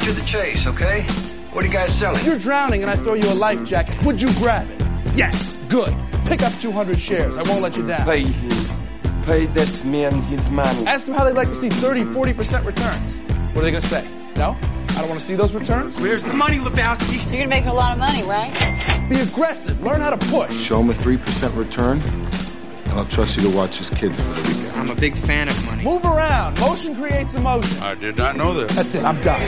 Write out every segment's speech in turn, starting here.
to the chase, okay? What are you guys selling? If you're drowning and I throw you a life jacket, would you grab it? Yes. Good. Pick up 200 shares. I won't let you down. Pay him. Pay that man his money. Ask them how they'd like to see 30, 40% returns. What are they going to say? No? I don't want to see those returns? Where's the money, Lebowski? You're going to make a lot of money, right? Be aggressive. Learn how to push. Show him a 3% return, and I'll trust you to watch his kids for the weekend. I'm a big fan of money. Move around. Motion creates emotion. I did not know that. That's it. I'm done.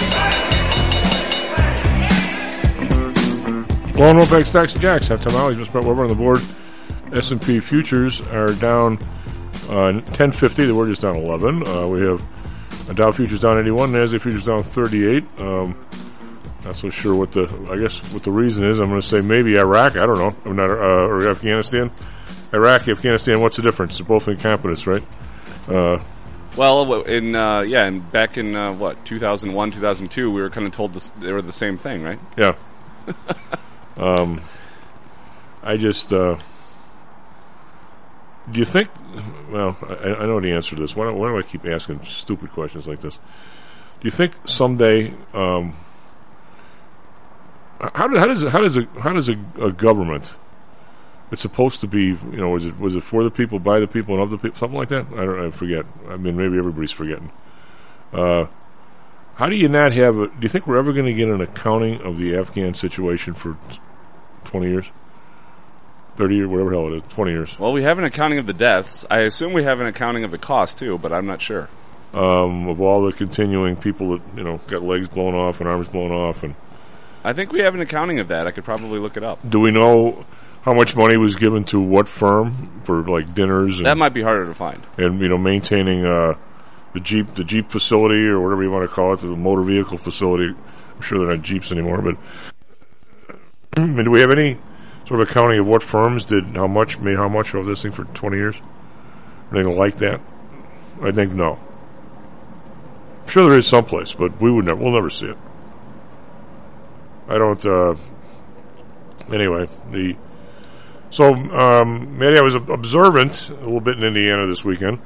Blowing Wolfpack Stocks and Jacks. Have Tom Holly, Mr. Brett Weber on the board. S&P futures are down 10.50. They were just down 11. We have Dow futures down 81. NASDAQ futures down 38. Not so sure what the reason is. I'm going to say maybe Iraq. I don't know. I'm not, or Afghanistan. Iraq, Afghanistan. What's the difference? They're both incompetence, right? Well, and back in 2001, 2002, we were kind of told they were the same thing, right? Yeah. I just, do you think, well, I know the answer to this. Why do I keep asking stupid questions like this? Do you think someday, how does a government, it's supposed to be, was it for the people, by the people, and of the people, something like that? I forget. I mean, maybe everybody's forgetting. How do you not have do you think we're ever going to get an accounting of the Afghan situation for 20 years? 30 years, whatever the hell it is, 20 years. Well, we have an accounting of the deaths. I assume we have an accounting of the cost, too, but I'm not sure. Of all the continuing people that, got legs blown off and arms blown off. And I think we have an accounting of that. I could probably look it up. Do we know how much money was given to what firm for, dinners? That might be harder to find. And, maintaining the Jeep facility, or whatever you want to call it, the motor vehicle facility. I'm sure they're not Jeeps anymore, but do we have any sort of accounting of what firms made how much of this thing for 20 years? Anything like that? I think no. I'm sure there is someplace, but we'll never see it. I don't, anyway, Maddie, I was observant a little bit in Indiana this weekend.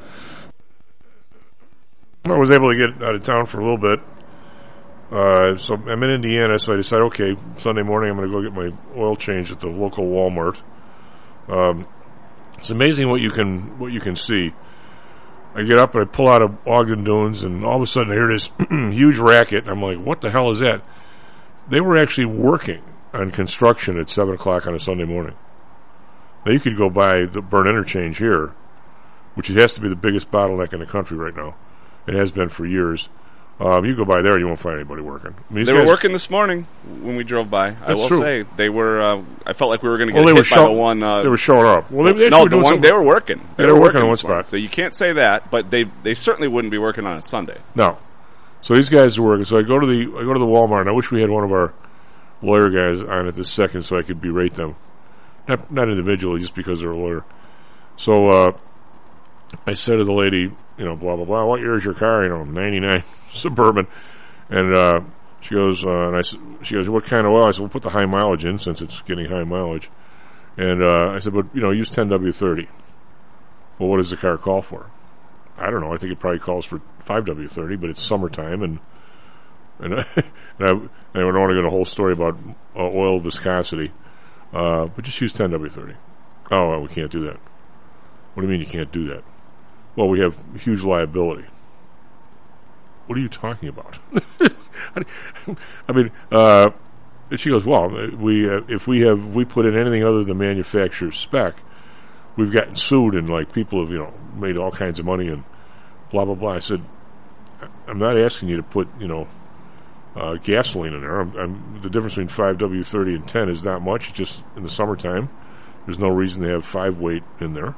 I was able to get out of town for a little bit. So I'm in Indiana, so I decided, okay, Sunday morning I'm going to go get my oil changed at the local Walmart. It's amazing what you can see. I get up and I pull out of Ogden Dunes, and all of a sudden I hear this huge racket, and I'm like, what the hell is that? They were actually working on construction at 7 o'clock on a Sunday morning. Now you could go by the Burn Interchange here, which has to be the biggest bottleneck in the country right now. It has been for years. You go by there, you won't find anybody working. They were working this morning when we drove by. I will say they were. I felt like we were going to get hit by the one. They were showing up. Well, they were working. They were working on one spot. So you can't say that, but they certainly wouldn't be working on a Sunday. No. So these guys are working. So I go to the Walmart, and I wish we had one of our lawyer guys on at this second so I could berate them, not individually, just because they're a lawyer. So I said to the lady, blah blah blah, what year is your car? 99 Suburban. And she goes, what kind of oil? I said, we'll put the high mileage in since it's getting high mileage. And I said, but use 10W30. Well, what does the car call for? I don't know. I think it probably calls for 5W30, but it's summertime, and I don't want to go into a whole story about oil viscosity, but just use 10W30. Oh, well, we can't do that. What do you mean you can't do that? Well, we have huge liability. What are you talking about? I mean, and she goes, well, if we put in anything other than manufacturer's spec, we've gotten sued, and people have made all kinds of money and blah blah blah. I said, I'm not asking you to put gasoline in there. The difference between 5W30 and 10 is not much. It's just in the summertime, there's no reason to have 5 weight in there.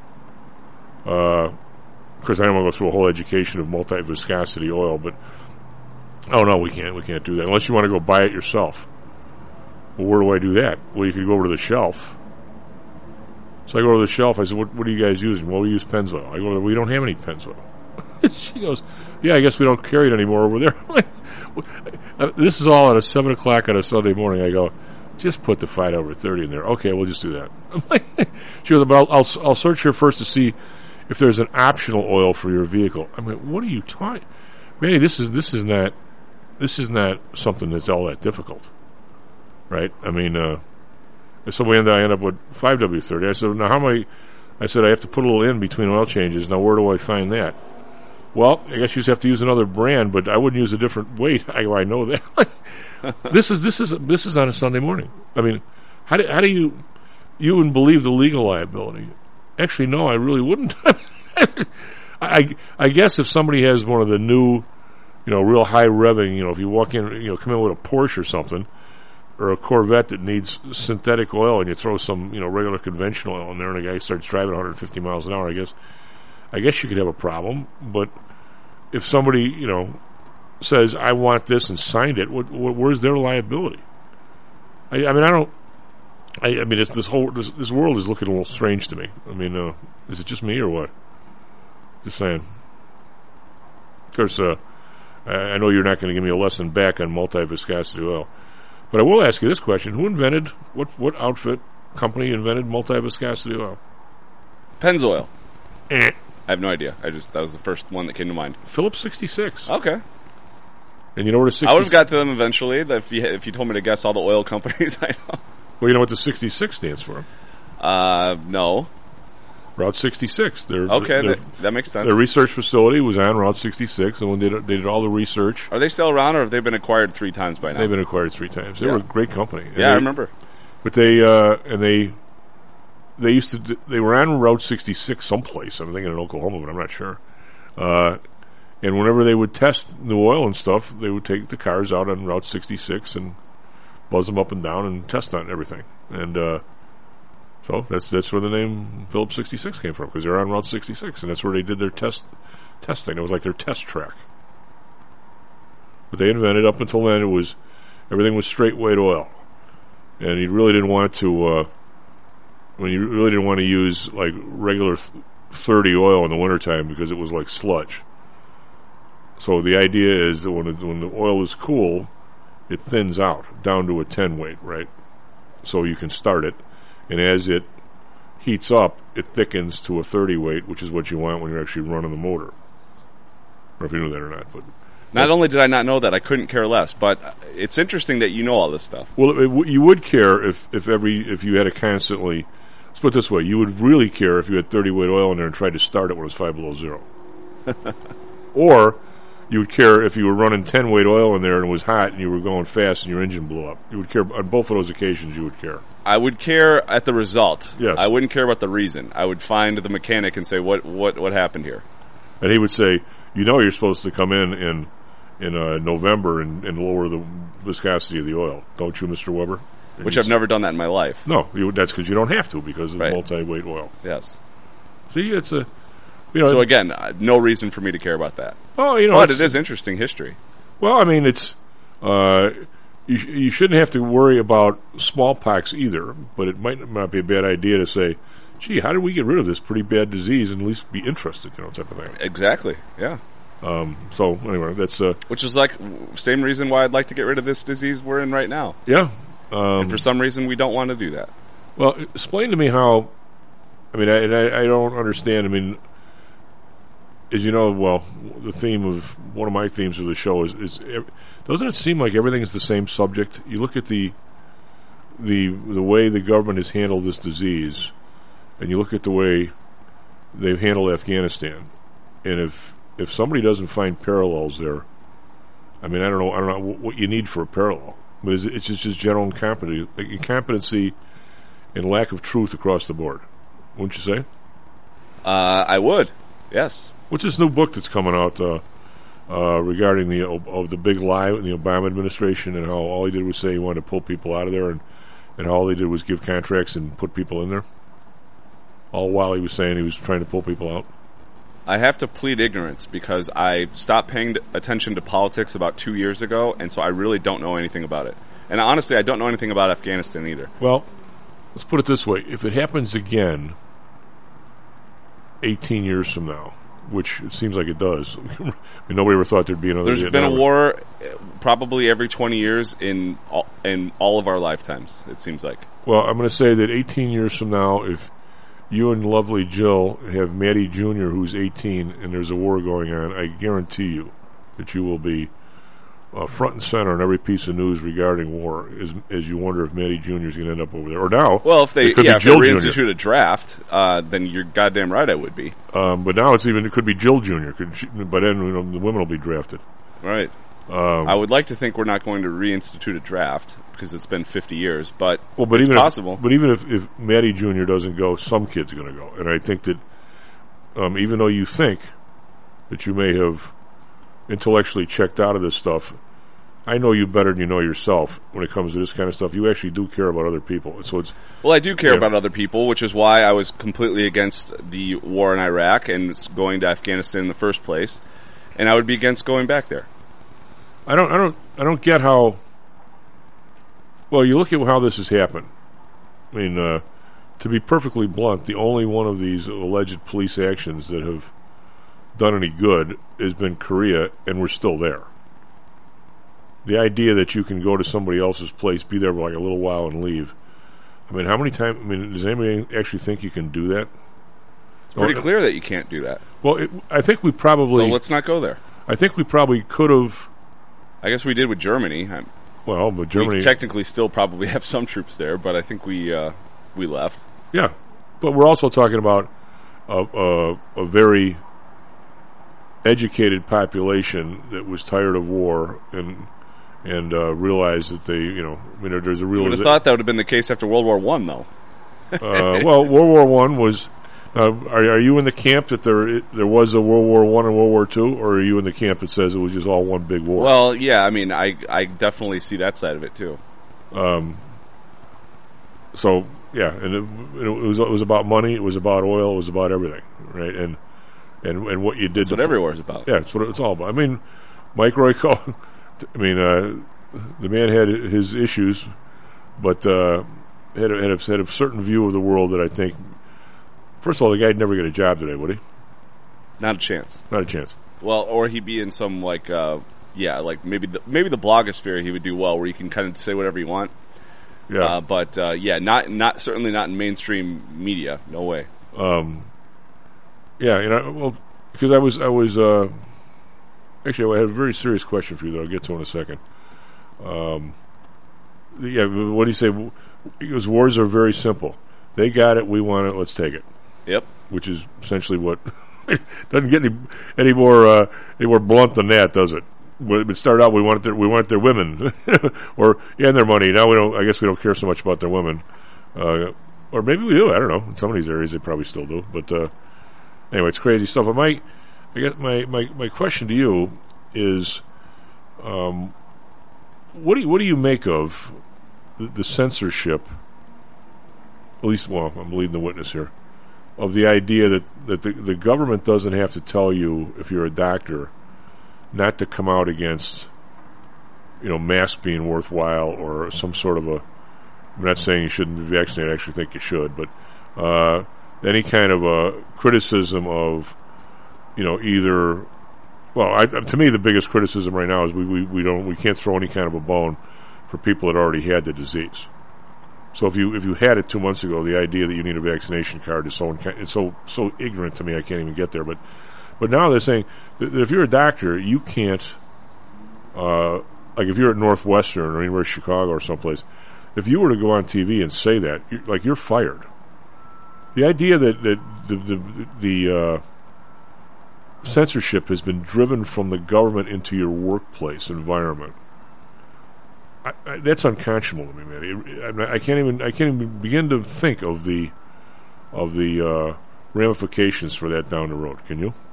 Of course, I don't want to go through a whole education of multi-viscosity oil, but no, we can't do that unless you want to go buy it yourself. Well, where do I do that? Well, you could go over to the shelf. So I go to the shelf. I said, what are you guys using? Well, we use Pennzoil. I go, we don't have any Pennzoil. She goes, yeah, I guess we don't carry it anymore over there. This is all at 7 o'clock on a Sunday morning. I go, just put the 5/30 in there. Okay, we'll just do that. I'm like, she goes, but I'll search here first to see if there's an optional oil for your vehicle. I'm like, what are you talking? Manny, this is this is not something that's all that difficult, right? I mean, so I end up with 5W30. I said, now how am I said, I have to put a little in between oil changes. Now, where do I find that? Well, I guess you just have to use another brand, but I wouldn't use a different weight. I know that. This is on a Sunday morning. I mean, how do you even believe the legal liability? Actually, no, I really wouldn't. I guess if somebody has one of the new, real high revving, if you walk in, come in with a Porsche or something, or a Corvette that needs synthetic oil, and you throw some, regular conventional oil in there, and a guy starts driving 150 miles an hour, I guess you could have a problem. But if somebody, says, I want this and signed it, where's their liability? I mean, this world is looking a little strange to me. I mean, is it just me or what? Just saying. Of course, I know you're not going to give me a lesson back on multi-viscosity oil, but I will ask you this question: who invented what outfit company invented multi-viscosity oil? Pennzoil. I have no idea. That was the first one that came to mind. Phillips 66. Okay. And you know what a 66? I would have got to them eventually if you told me to guess all the oil companies I know. Well, you know what the 66 stands for? No. Route 66. That makes sense. Their research facility was on Route 66, and when they did all the research... Are they still around, or have they been acquired 3 times by now? They've been acquired 3 times. They were a great company. I remember. But they were on Route 66 someplace. I'm thinking in Oklahoma, but I'm not sure. And whenever they would test new oil and stuff, they would take the cars out on Route 66 and buzz them up and down and test on everything. And so that's where the name Phillips 66 came from, because they're on Route 66, and that's where they did their testing. It was like their test track. But they invented, up until then, everything was straight weight oil, and you really didn't want to. When you really didn't want to use like regular 30 oil in the wintertime because it was like sludge. So the idea is that when the oil is cool, it thins out down to a 10 weight, right? So you can start it, and as it heats up, it thickens to a 30 weight, which is what you want when you're actually running the motor. Or if you knew that or not. But not only did I not know that, I couldn't care less. But it's interesting that you know all this stuff. Well, you would care if you had to constantly. Let's put it this way: you would really care if you had 30 weight oil in there and tried to start it when it was 5 below zero. Or you would care if you were running 10 weight oil in there and it was hot and you were going fast and your engine blew up. You would care on both of those occasions. You would care. I would care at the result. Yes. I wouldn't care about the reason. I would find the mechanic and say, what happened here? And he would say, you're supposed to come in November and lower the viscosity of the oil, don't you, Mr. Weber? And which I've never done that in my life. No, that's because you don't have to, because of multi-weight oil. Yes. See, it's a... so again, no reason for me to care about that. Oh, but it is interesting history. Well, I mean, it's you shouldn't have to worry about smallpox either. But it might not be a bad idea to say, "Gee, how did we get rid of this pretty bad disease?" and at least be interested, type of thing. Exactly. Yeah. So anyway, that's which is like same reason why I'd like to get rid of this disease we're in right now. Yeah. And for some reason, we don't want to do that. Well, explain to me how. I mean, I don't understand. I mean. As you know, the theme of one of my themes of the show is doesn't it seem like everything is the same subject? You look at the way the government has handled this disease, and you look at the way they've handled Afghanistan, and if somebody doesn't find parallels there, I mean, I don't know what you need for a parallel, but it's just general incompetency and lack of truth across the board, wouldn't you say? I would, yes. What's this new book that's coming out regarding the big lie in the Obama administration, and how all he did was say he wanted to pull people out of there, and how all he did was give contracts and put people in there, all while he was saying he was trying to pull people out? I have to plead ignorance because I stopped paying attention to politics about 2 years ago, and so I really don't know anything about it. And honestly, I don't know anything about Afghanistan either. Well, let's put it this way. If it happens again 18 years from now, which it seems like it does. I mean, nobody ever thought there'd be another There's Vietnam been a war probably every 20 years in all of our lifetimes, it seems like. Well, I'm going to say that 18 years from now, if you and lovely Jill have Maddie Jr., who's 18, and there's a war going on, I guarantee you that you will be front and center in every piece of news regarding war, as you wonder if Matty Jr. is going to end up over there. Or now, well, if they it could be Jill Jr. reinstitute a draft, then you're goddamn right I would be. But now it could be Jill Jr. But then the women will be drafted. Right. I would like to think we're not going to reinstitute a draft because it's been 50 years, but it's possible. But even if Matty Jr. doesn't go, some kid's going to go. And I think that even though you think that you may have intellectually checked out of this stuff, I know you better than you know yourself when it comes to this kind of stuff. You actually do care about other people. And so it's... Well, I do care about other people, which is why I was completely against the war in Iraq and going to Afghanistan in the first place. And I would be against going back there. I don't get how. Well, you look at how this has happened. I mean, to be perfectly blunt, the only one of these alleged police actions that have done any good has been Korea, and we're still there. The idea that you can go to somebody else's place, be there for like a little while, and leave. I mean, how many times? I mean, does anybody actually think you can do that? It's pretty clear that you can't do that. Well, I think we probably. So let's not go there. I think we probably could have. I guess we did with Germany. But Germany... We technically still probably have some troops there, but I think we left. Yeah. But we're also talking about a very educated population that was tired of war and realized that they, there's a real... You would have thought that would have been the case after World War I, though. Well, World War I was... are you in the camp that there was a World War I and World War II, or are you in the camp that says it was just all one big war? Well, yeah, I mean, I definitely see that side of it too. So yeah, and it was about money, it was about oil, it was about everything, right? And what you did. That's what everywhere's about. Yeah, that's what it's all about. I mean, Mike Royko. I mean, the man had his issues, but had a certain view of the world that I think. First of all, the guy'd never get a job today, would he? Not a chance. Not a chance. Well, or he'd be in some maybe the blogosphere he would do well, where you can kind of say whatever you want. Yeah. But certainly not in mainstream media. No way. Yeah, because I was actually I have a very serious question for you that I'll get to in a second. What do you say? Because wars are very simple. They got it, we want it, let's take it. Yep. Which is essentially what doesn't get any more blunt than that, does it? It started out we want their women and their money. Now I guess we don't care so much about their women, or maybe we do. I don't know. In some of these areas they probably still do. But anyway, it's crazy stuff. But I guess my question to you is, what do you make of the censorship? At least, I'm leading the witness here, of the idea that the government doesn't have to tell you, if you're a doctor, not to come out against, masks being worthwhile or some sort of I'm not saying you shouldn't be vaccinated, I actually think you should, but any kind of a criticism of, either, to me the biggest criticism right now is we can't throw any kind of a bone for people that already had the disease. So if you had it 2 months ago, the idea that you need a vaccination card is so ignorant to me, I can't even get there. But now they're saying that if you're a doctor, you can't, like if you're at Northwestern or anywhere, Chicago or someplace, if you were to go on TV and say that, you're fired. The idea that the censorship has been driven from the government into your workplace environment. That's unconscionable to me, man. I can't even begin to think of the ramifications for that down the road. Can you?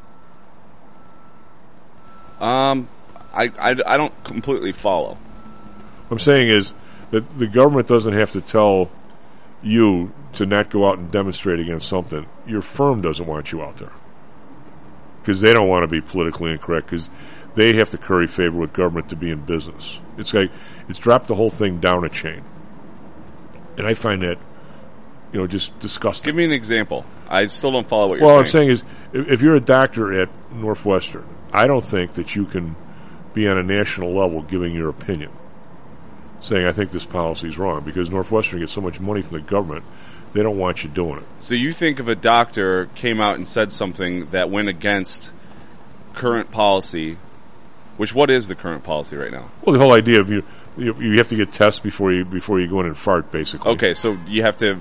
I don't completely follow. What I'm saying is that the government doesn't have to tell you to not go out and demonstrate against something. Your firm doesn't want you out there because they don't want to be politically incorrect, because they have to curry favor with government to be in business. It's like it's dropped the whole thing down a chain, and I find that just disgusting. Give me an example. I still don't follow what you're saying. Well, I'm saying is, if you're a doctor at Northwestern, I don't think that you can be on a national level giving your opinion, saying I think this policy is wrong, because Northwestern gets so much money from the government, they don't want you doing it. So you think if a doctor came out and said something that went against current policy, What is the current policy right now? Well, the whole idea of you have to get tests before you go in and fart, basically. Okay, so you have to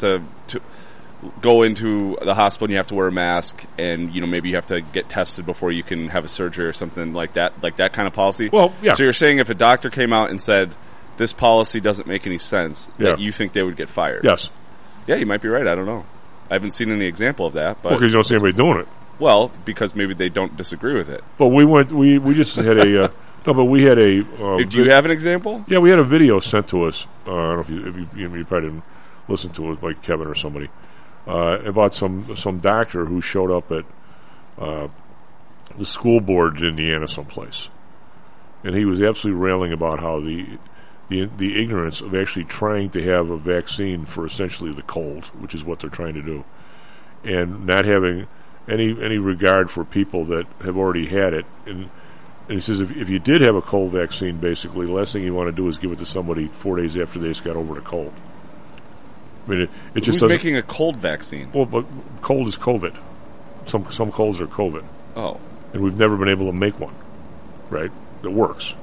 go into the hospital and you have to wear a mask, and maybe you have to get tested before you can have a surgery or something like that kind of policy. Well, yeah. So you're saying if a doctor came out and said this policy doesn't make any sense, Yeah. that you think they would get fired? Yes. Yeah, you might be right. I don't know. I haven't seen any example of that. But Because you don't see anybody doing it. well, because maybe they don't disagree with it. But we just had a no, but we had a. Do you have an example? Yeah, we had a video sent to us. I don't know if you probably didn't listen to it, like Kevin or somebody, about some doctor who showed up at the school board in Indiana someplace, and he was absolutely railing about how the ignorance of actually trying to have a vaccine for essentially the cold, which is what they're trying to do, and not having any regard for people that have already had it. And he says if you did have a cold vaccine, basically, the last thing you want to do is give it to somebody 4 days after they just got over the cold. I mean, it just Who's making a cold vaccine? Well, but cold is COVID. Some colds are COVID. Oh. And we've never been able to make one, right, that works.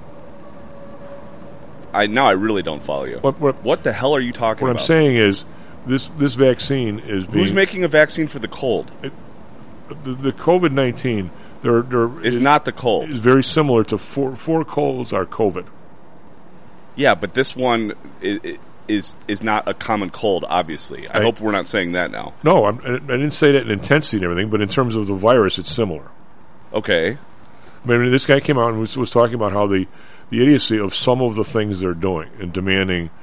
I really don't follow you. What the hell are you talking about? What I'm saying is this vaccine is being... Who's making a vaccine for the cold? The COVID-19... It's not the cold. It's very similar to four colds are COVID. Yeah, but this one is not a common cold, obviously. I hope we're not saying that now. No, I didn't say that in intensity and everything, but in terms of the virus, it's similar. Okay. I mean, this guy came out and was talking about how the idiocy of some of the things they're doing and demanding,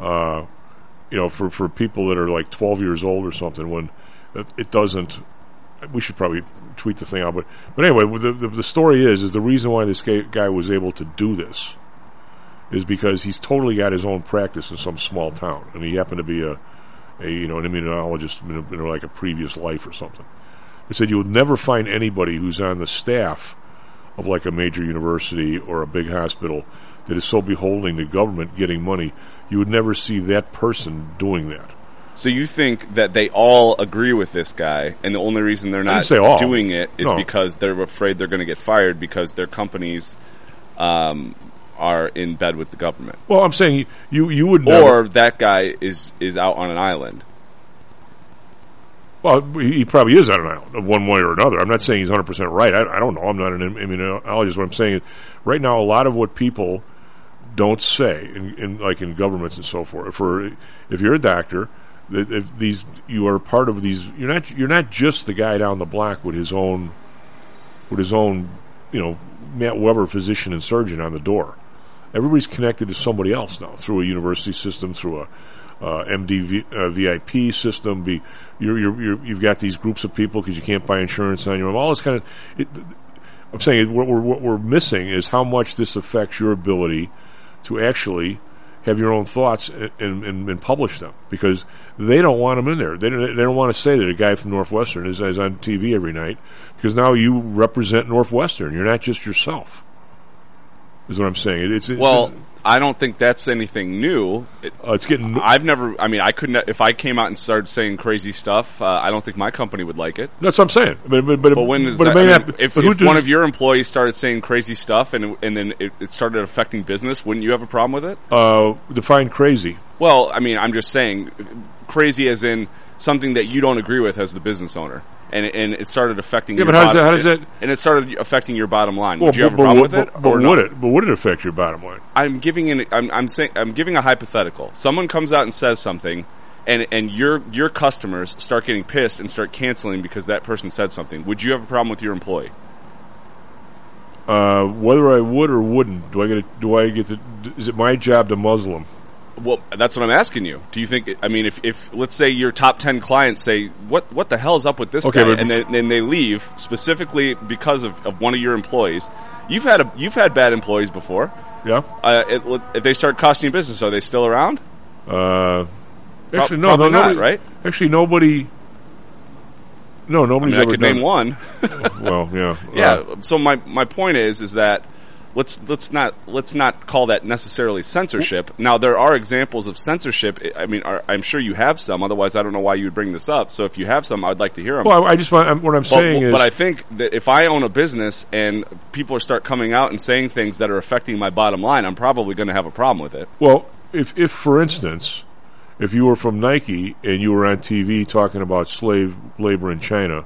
for people that are like 12 years old or something, when it doesn't... We should probably tweet the thing out, but anyway, the story is the reason why this guy was able to do this is because he's totally got his own practice in some small town, and he happened to be an immunologist in like a previous life or something. He said you would never find anybody who's on the staff of like a major university or a big hospital that is so beholden to government getting money. You would never see that person doing that. So you think that they all agree with this guy, and the only reason they're not doing it is because they're afraid they're going to get fired because their companies are in bed with the government? Well, I'm saying you would never... Or that guy is out on an island. Well, he probably is on an island, one way or another. I'm not saying he's 100% right. I don't know. I'm not an immunologist. What I'm saying is, right now, a lot of what people don't say, in governments and so forth, if you're a doctor... you are part of these. You're not just the guy down the block with his own, Matt Weber, physician and surgeon on the door. Everybody's connected to somebody else now through a university system, through a MD VIP system. You've got these groups of people because you can't buy insurance on your own. All this kind of. I'm saying what we're missing is how much this affects your ability to actually have your own thoughts and publish them, because they don't want them in there. They don't want to say that a guy from Northwestern is on TV every night, because now you represent Northwestern. You're not just yourself. Is what I'm saying. I don't think that's anything new. It's getting. I couldn't. If I came out and started saying crazy stuff, I don't think my company would like it. That's what I'm saying. If one of your employees started saying crazy stuff and then it started affecting business, wouldn't you have a problem with it? Define crazy. Well, I'm just saying crazy as in something that you don't agree with as the business owner. And it started affecting your bottom line. How does that? And it started affecting your bottom line. Would you have a problem with it? But would it affect your bottom line? I'm giving a hypothetical. Someone comes out and says something, and your customers start getting pissed and start canceling because that person said something. Would you have a problem with your employee? Whether I would or wouldn't, is it my job to muzzle them? Well, that's what I'm asking you. Do you think? If let's say your top 10 clients say, "What the hell is up with this guy?" and then they leave specifically because of one of your employees. You've had bad employees before. Yeah. If they start costing you business, are they still around? Actually, no, probably not, nobody, right? Actually, nobody. No, nobody's ever I could name one. Well, yeah. Yeah. So my point is that let's not call that necessarily censorship. Now, there are examples of censorship. I mean, I'm sure you have some. Otherwise, I don't know why you would bring this up. So if you have some, I'd like to hear them. Well, I just want what I'm saying is. But I think that if I own a business and people start coming out and saying things that are affecting my bottom line, I'm probably going to have a problem with it. Well, if for instance, if you were from Nike and you were on TV talking about slave labor in China,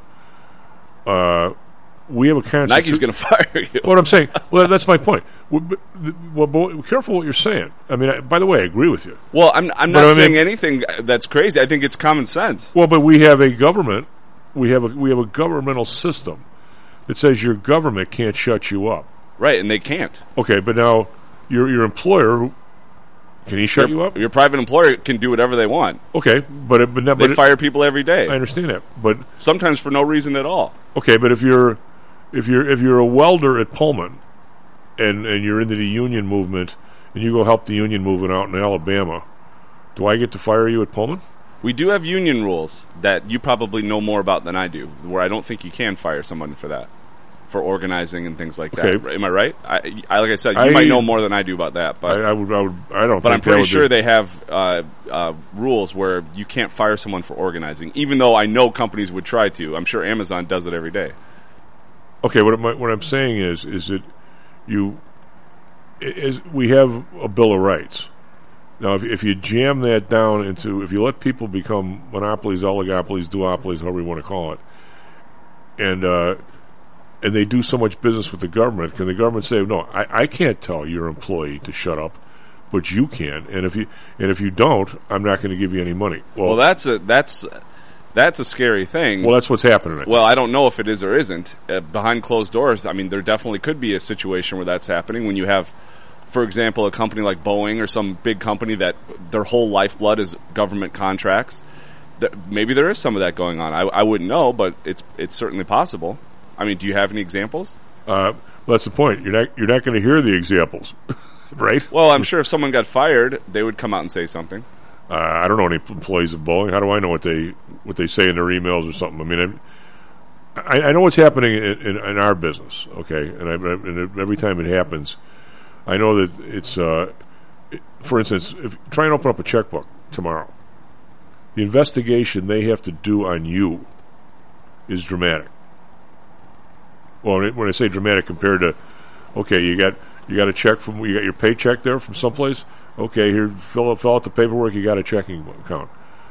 we have a constitution. Nike's going to fire you. What I'm saying, well, that's my point. Well, careful what you're saying. I mean, by the way, I agree with you. Well, I'm not saying anything that's crazy. I think it's common sense. Well, but we have a government. We have a governmental system that says your government can't shut you up. Right, and they can't. Okay, but now your employer, can he shut you up? Your private employer can do whatever they want. Okay, but they fire people every day. I understand that, but sometimes for no reason at all. Okay, but if you're a welder at Pullman, and you're into the union movement, and you go help the union movement out in Alabama, do I get to fire you at Pullman? We do have union rules that you probably know more about than I do, where I don't think you can fire someone for that, for organizing and things like that. Am I right? Like I said, you might know more than I do about that. But I don't. But I'm pretty sure they have rules where you can't fire someone for organizing, even though I know companies would try to. I'm sure Amazon does it every day. Okay, what I'm saying is that we have a Bill of Rights. Now, if you jam that down into, if you let people become monopolies, oligopolies, duopolies, however you want to call it, and they do so much business with the government, can the government say, no, I can't tell your employee to shut up, but you can, and if you don't, I'm not going to give you any money. Well, that's a scary thing. Well, that's what's happening. Well, I don't know if it is or isn't. Behind closed doors, I mean, there definitely could be a situation where that's happening when you have, for example, a company like Boeing or some big company that their whole lifeblood is government contracts. Maybe there is some of that going on. I wouldn't know, but it's certainly possible. I mean, do you have any examples? Well, that's the point. You're not going to hear the examples, right? Well, I'm sure if someone got fired, they would come out and say something. I don't know any employees of Boeing. How do I know what they say in their emails or something? I mean, I know what's happening in our business, okay? And every time it happens, I know that it's, for instance, if try and open up a checkbook tomorrow, the investigation they have to do on you is dramatic. Well, when I say dramatic compared to, okay, you got a check you got your paycheck there from someplace. Okay, here, fill out the paperwork. You got a checking account.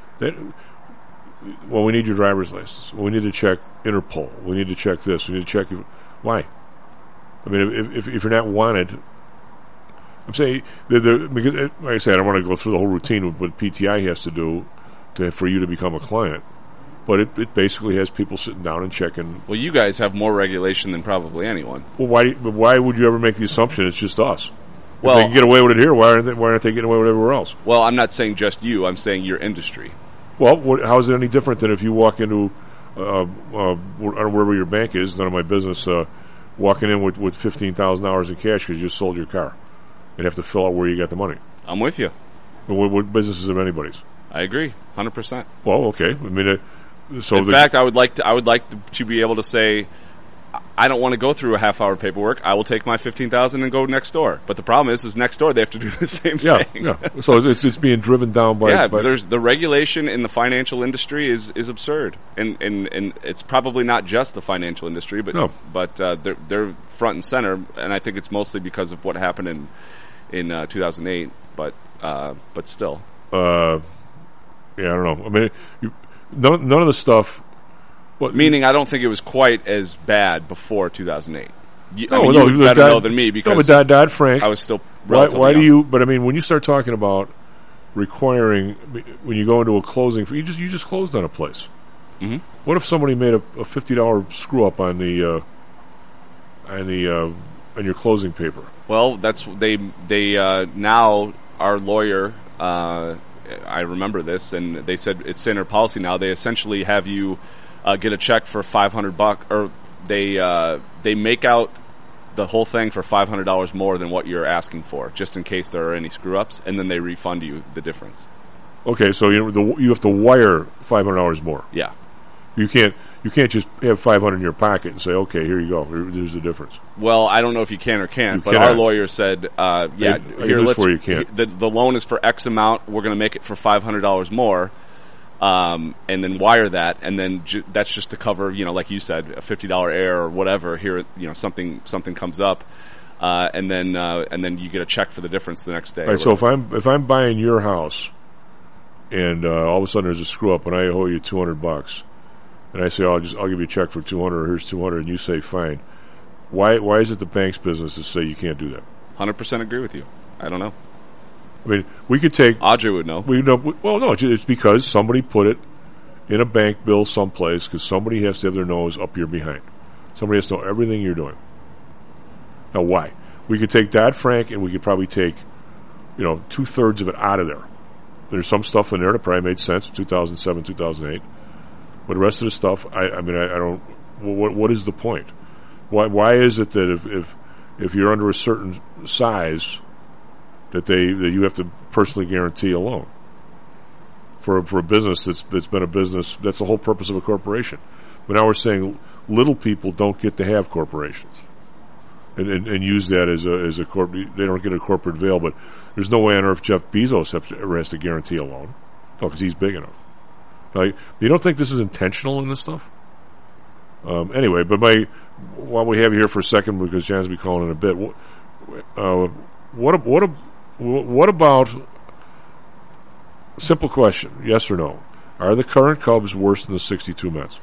We need your driver's license. We need to check Interpol. We need to check this. We need to check. Why? I mean, if you're not wanted, I'm saying because, like I said, I don't want to go through the whole routine of what PTI has to do for you to become a client. But it basically has people sitting down and checking. Well, you guys have more regulation than probably anyone. Well, why would you ever make the assumption it's just us? Well, if they can get away with it here, why aren't they getting away with it everywhere else? Well, I'm not saying just you. I'm saying your industry. Well, how is it any different than if you walk into, I don't know wherever your bank is, none of my business, walking in with $15,000 in cash because you just sold your car and have to fill out where you got the money? I'm with you. But what businesses of anybody's? I agree, 100%. Well, okay. I mean, in fact, I would like to be able to say, I don't want to go through a half-hour paperwork. I will take my $15,000 and go next door. But the problem is next door they have to do the same thing. Yeah. So it's being driven down by. Yeah, but there's the regulation in the financial industry is absurd, and it's probably not just the financial industry, but they're front and center, and I think it's mostly because of what happened in 2008. But still. Yeah, I don't know. I mean, none of the stuff. Meaning, I don't think it was quite as bad before 2008. You better know than me because Dodd-Frank. I was still why do you? But I mean, when you start talking about requiring, when you go into a closing, you just closed on a place. Mm-hmm. What if somebody made a $50 screw up on your closing paper? Well, that's they now our lawyer. I remember this, and they said it's standard policy now. They essentially have you get a check for $500, or they make out the whole thing for $500 more than what you're asking for, just in case there are any screw ups, and then they refund you the difference. Okay, so you have to wire $500 more. Yeah. You can't just have 500 in your pocket and say, okay, here you go. There's the difference. Well, I don't know if you can or can't, but cannot. our lawyer said, here, let's. Where you can't. The loan is for X amount. We're going to make it for $500 more, and then wire that, and then that's just to cover, like you said, a $50 error or whatever. Here, something comes up, and then you get a check for the difference the next day. All right. So if I'm buying your house, and all of a sudden there's a screw up, and I owe you $200. And I say, I'll give you a check for $200, or here's $200, and you say, fine. Why is it the bank's business to say you can't do that? 100% agree with you. I don't know. I mean, we could take... Audrey would know. Well, no, it's because somebody put it in a bank bill someplace, because somebody has to have their nose up your behind. Somebody has to know everything you're doing. Now, why? We could take Dodd-Frank, and we could probably take, 2/3 of it out of there. There's some stuff in there that probably made sense, 2007, 2008. But the rest of the stuff, I don't. What is the point? Why is it that if you're under a certain size, that you have to personally guarantee a loan for a business that's been a business? That's the whole purpose of a corporation. But now we're saying little people don't get to have corporations and use that as a corp. They don't get a corporate veil. But there's no way on earth Jeff Bezos ever has to guarantee a loan. No, because he's big enough. You don't think this is intentional in this stuff? Anyway, but while we have you here for a second, because John's will be calling in a bit, what about, simple question, yes or no, are the current Cubs worse than the 62 Mets?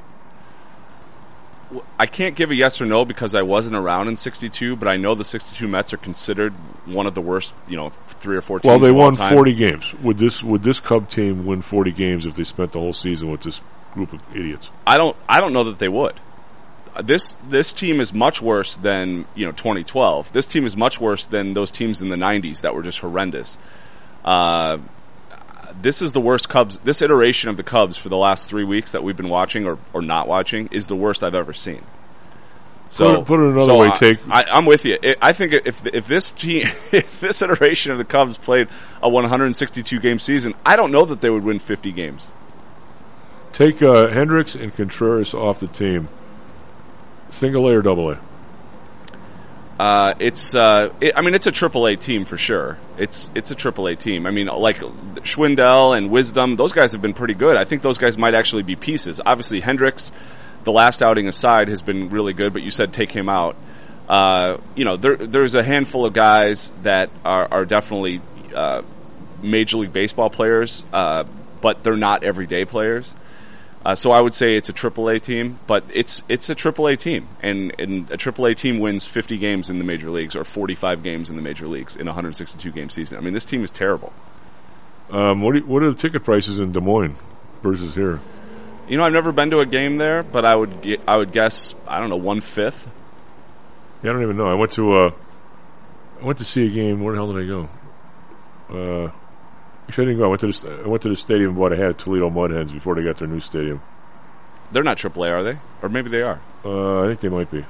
I can't give a yes or no because I wasn't around in 62, but I know the 62 Mets are considered one of the worst, 3 or 4 teams. Well, they won of all time. 40 games. Would this Cub team win 40 games if they spent the whole season with this group of idiots? I don't know that they would. This team is much worse than 2012. This team is much worse than those teams in the 90s that were just horrendous. This is the worst Cubs. This iteration of the Cubs for the last 3 weeks that we've been watching or not watching is the worst I've ever seen. So put it another way. I'm with you. I think if this team, if this iteration of the Cubs played a 162 game season, I don't know that they would win 50 games. Take Hendricks and Contreras off the team. Single A or double A? It's a AAA team for sure. It's a AAA team. I mean, like Schwindel and Wisdom, those guys have been pretty good. I think those guys might actually be pieces. Obviously, Hendricks, the last outing aside, has been really good. But you said take him out. There's a handful of guys that are definitely Major League Baseball players, but they're not everyday players. So I would say it's a AAA team, but it's a AAA team, and a AAA team wins 50 games in the major leagues or 45 games in the major leagues in a 162 game season. I mean, this team is terrible. What are the ticket prices in Des Moines versus here? I've never been to a game there, but I would guess 1/5. Yeah, I don't even know. I went to see a game. Where the hell did I go? Actually, I didn't go. I went to the stadium and bought a hat of Toledo Mudhens before they got their new stadium. They're not AAA, are they? Or maybe they are. I think they might be.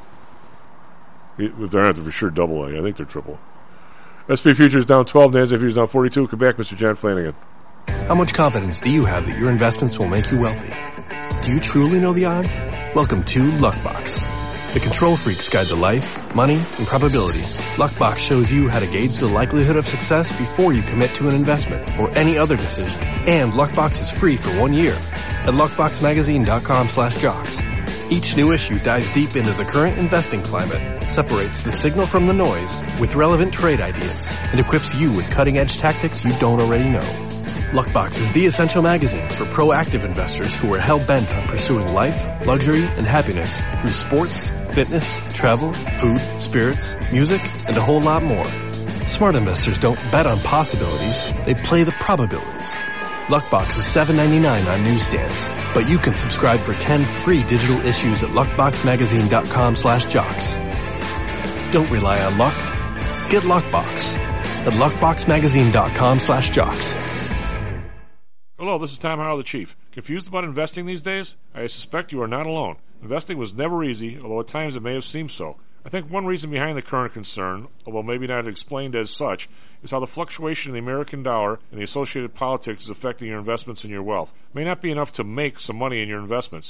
If they're not, they're for sure double A. I think they're triple. SP Futures down 12, NASDAQ Futures down 42. Quebec, Mr. John Flanagan. How much confidence do you have that your investments will make you wealthy? Do you truly know the odds? Welcome to Luckbox, the control freak's guide to life, money, and probability. Luckbox shows you how to gauge the likelihood of success before you commit to an investment or any other decision. And Luckbox is free for 1 year at luckboxmagazine.com/jocks. Each new issue dives deep into the current investing climate, separates the signal from the noise with relevant trade ideas, and equips you with cutting-edge tactics you don't already know. Luckbox is the essential magazine for proactive investors who are hell-bent on pursuing life, luxury, and happiness through sports, fitness, travel, food, spirits, music, and a whole lot more. Smart investors don't bet on possibilities, they play the probabilities. Luckbox is $7.99 on newsstands, but you can subscribe for 10 free digital issues at luckboxmagazine.com/jocks. Don't rely on luck. Get Luckbox at luckboxmagazine.com/jocks. Hello, this is Tom Howell, the Chief. Confused about investing these days? I suspect you are not alone. Investing was never easy, although at times it may have seemed so. I think one reason behind the current concern, although maybe not explained as such, is how the fluctuation in the American dollar and the associated politics is affecting your investments and your wealth. It may not be enough to make some money in your investments.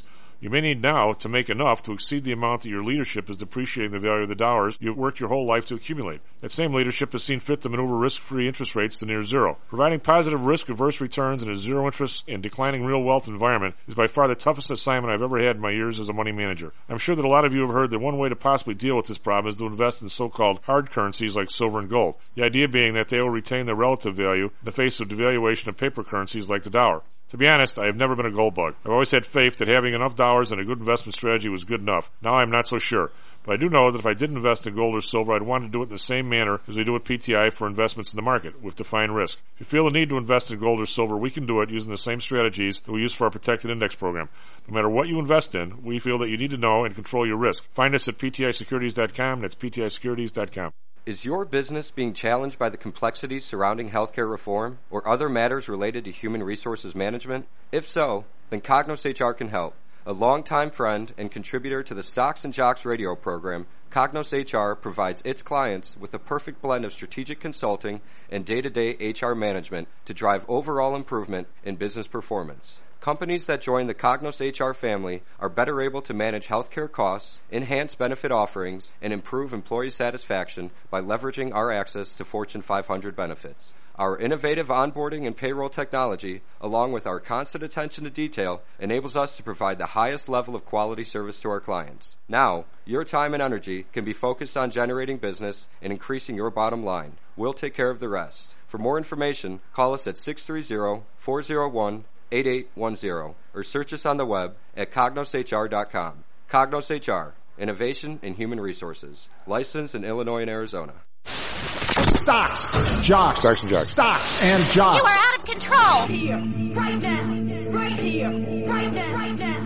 You may need now to make enough to exceed the amount that your leadership is depreciating the value of the dollars you've worked your whole life to accumulate. That same leadership has seen fit to maneuver risk-free interest rates to near zero. Providing positive risk-averse returns in a zero-interest and declining real wealth environment is by far the toughest assignment I've ever had in my years as a money manager. I'm sure that a lot of you have heard that one way to possibly deal with this problem is to invest in so-called hard currencies like silver and gold. The idea being that they will retain their relative value in the face of devaluation of paper currencies like the dollar. To be honest, I have never been a gold bug. I've always had faith that having enough dollars and a good investment strategy was good enough. Now I'm not so sure. But I do know that if I did invest in gold or silver, I'd want to do it in the same manner as we do with PTI for investments in the market, with defined risk. If you feel the need to invest in gold or silver, we can do it using the same strategies that we use for our protected index program. No matter what you invest in, we feel that you need to know and control your risk. Find us at PTIsecurities.com. That's PTIsecurities.com. Is your business being challenged by the complexities surrounding healthcare reform or other matters related to human resources management? If so, then Cognos HR can help. A longtime friend and contributor to the Stocks and Jocks radio program, Cognos HR provides its clients with a perfect blend of strategic consulting and day-to-day HR management to drive overall improvement in business performance. Companies that join the Cognos HR family are better able to manage healthcare costs, enhance benefit offerings, and improve employee satisfaction by leveraging our access to Fortune 500 benefits. Our innovative onboarding and payroll technology, along with our constant attention to detail, enables us to provide the highest level of quality service to our clients. Now, your time and energy can be focused on generating business and increasing your bottom line. We'll take care of the rest. For more information, call us at 630-401-8810 or search us on the web at cognoshr.com. Cognos HR, innovation in human resources. Licensed in Illinois and Arizona. Stocks, jocks, Stocks and jocks. Stocks and jocks. You are out of control. Here, right now, right here, right now, right now.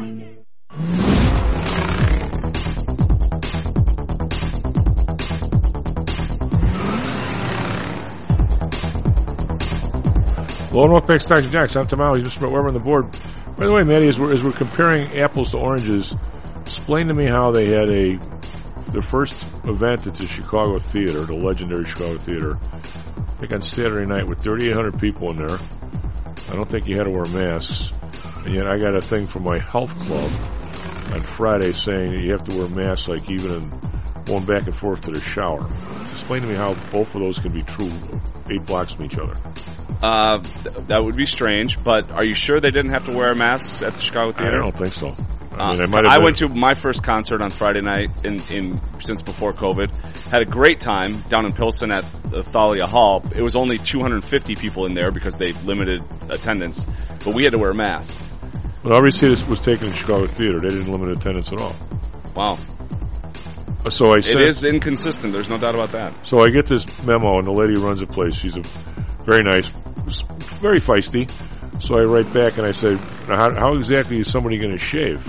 Hello and welcome back to Stocks and Jocks. I'm Tom Howell. He's Mr. Brett Weber on the board. By the way, Matty, as we're comparing apples to oranges, explain to me how they had their first event at the Chicago Theater, the legendary Chicago Theater, I think on Saturday night with 3,800 people in there. I don't think you had to wear masks. And yet I got a thing from my health club on Friday saying that you have to wear masks, like even in going back and forth to the shower. Explain to me how both of those can be true 8 blocks from each other. That would be strange, but are you sure they didn't have to wear masks at the Chicago Theater? I don't think so. I went to my first concert on Friday night since before COVID. Had a great time down in Pilsen at the Thalia Hall. It was only 250 people in there because they limited attendance, but we had to wear masks. Well, obviously this was taken in Chicago Theater. They didn't limit attendance at all. Wow. So it is inconsistent. There's no doubt about that. So I get this memo, and the lady who runs the place, she's very nice, very feisty. So I write back and I say, how exactly is somebody going to shave?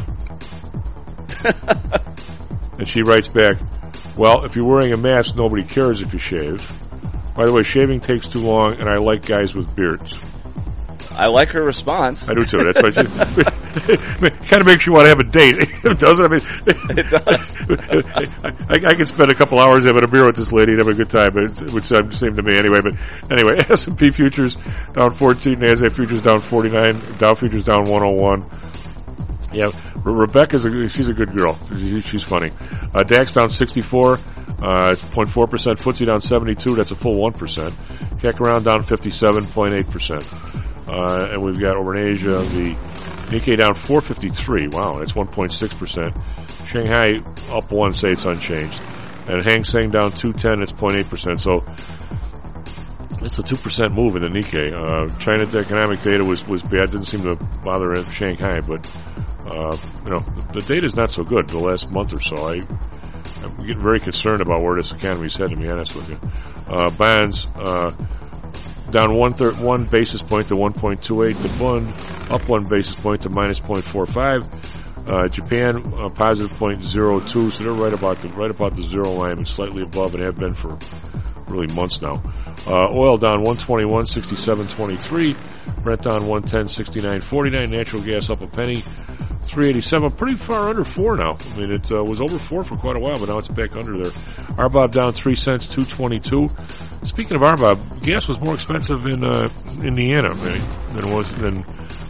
And she writes back, well, if you're wearing a mask, nobody cares if you shave. By the way, shaving takes too long, and I like guys with beards. I like her response. I do too. That's why she kind of makes you want to have a date. Doesn't it? I mean, it does. I could spend a couple hours having a beer with this lady and have a good time, which seemed to me anyway. But anyway, S&P futures down 14, NASDAQ futures down 49, Dow futures down 101. Yeah, Rebecca's she's a good girl. She's funny. DAX down 64, 0.4%. FTSE down 72. That's a full 1%. CAC around down 57.8%. And we've got over in Asia, the Nikkei down 453. Wow, that's 1.6%. Shanghai up 1, say it's unchanged. And Hang Seng down 210, it's 0.8%. So it's a 2% move in the Nikkei. China's economic data was bad. Didn't seem to bother Shanghai, but the data's not so good the last month or so. I'm getting very concerned about where this economy's headed, to be honest with you. Bonds down 1 basis point to 1.28. The Bund up 1 basis point to minus 0.45. Japan positive 0.02. So they're right about the zero line and slightly above, and have been for really months now. Oil down 121.67.23. Brent down 110.69.49. Natural gas up a penny. 387, pretty far under 4 now. I mean, it was over 4 for quite a while, but now it's back under there. RBOB down 3 cents, 222. Speaking of RBOB, gas was more expensive in Indiana than a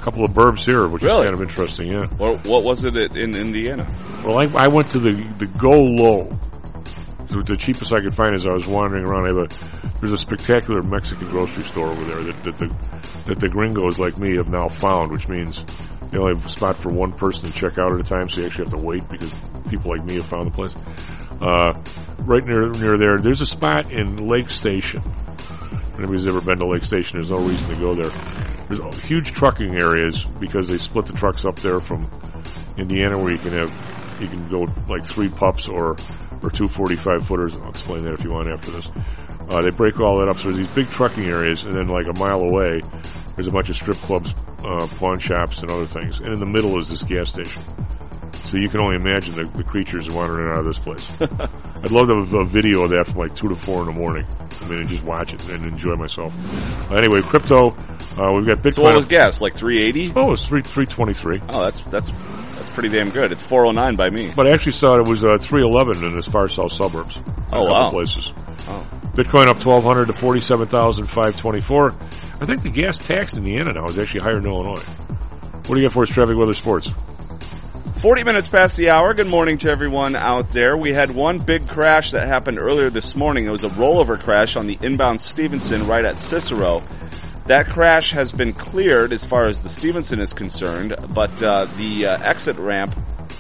couple of burbs here, which really? is kind of interesting. Yeah. What was it in Indiana? Well, I went to the Go Low. The cheapest I could find as I was wandering around. There's a spectacular Mexican grocery store over there that the gringos like me have now found, which means they only have a spot for one person to check out at a time, so you actually have to wait because people like me have found the place. Right near there, there's a spot in Lake Station. If anybody's ever been to Lake Station, there's no reason to go there. There's huge trucking areas because they split the trucks up there from Indiana, where you can go like 3 pups or 2 45-footers. I'll explain that if you want after this. They break all that up. So there's these big trucking areas, and then like a mile away, there's a bunch of strip clubs, pawn shops, and other things. And in the middle is this gas station. So you can only imagine the creatures wandering out of this place. I'd love to have a video of that from like 2 to 4 in the morning. And just watch it and enjoy myself. Anyway, crypto, we've got Bitcoin. So what was gas, like 380? Oh, it was 323. Oh, that's pretty damn good. It's 409 by me. But I actually saw it was 311 in the far south suburbs. Oh, wow. Places. Oh. Bitcoin up 1,200 to 47,524. I think the gas tax in Indiana now is actually higher than Illinois. What do you got for us, traffic, weather, sports? 40 minutes past the hour. Good morning to everyone out there. We had one big crash that happened earlier this morning. It was a rollover crash on the inbound Stevenson right at Cicero. That crash has been cleared as far as the Stevenson is concerned, but the exit ramp,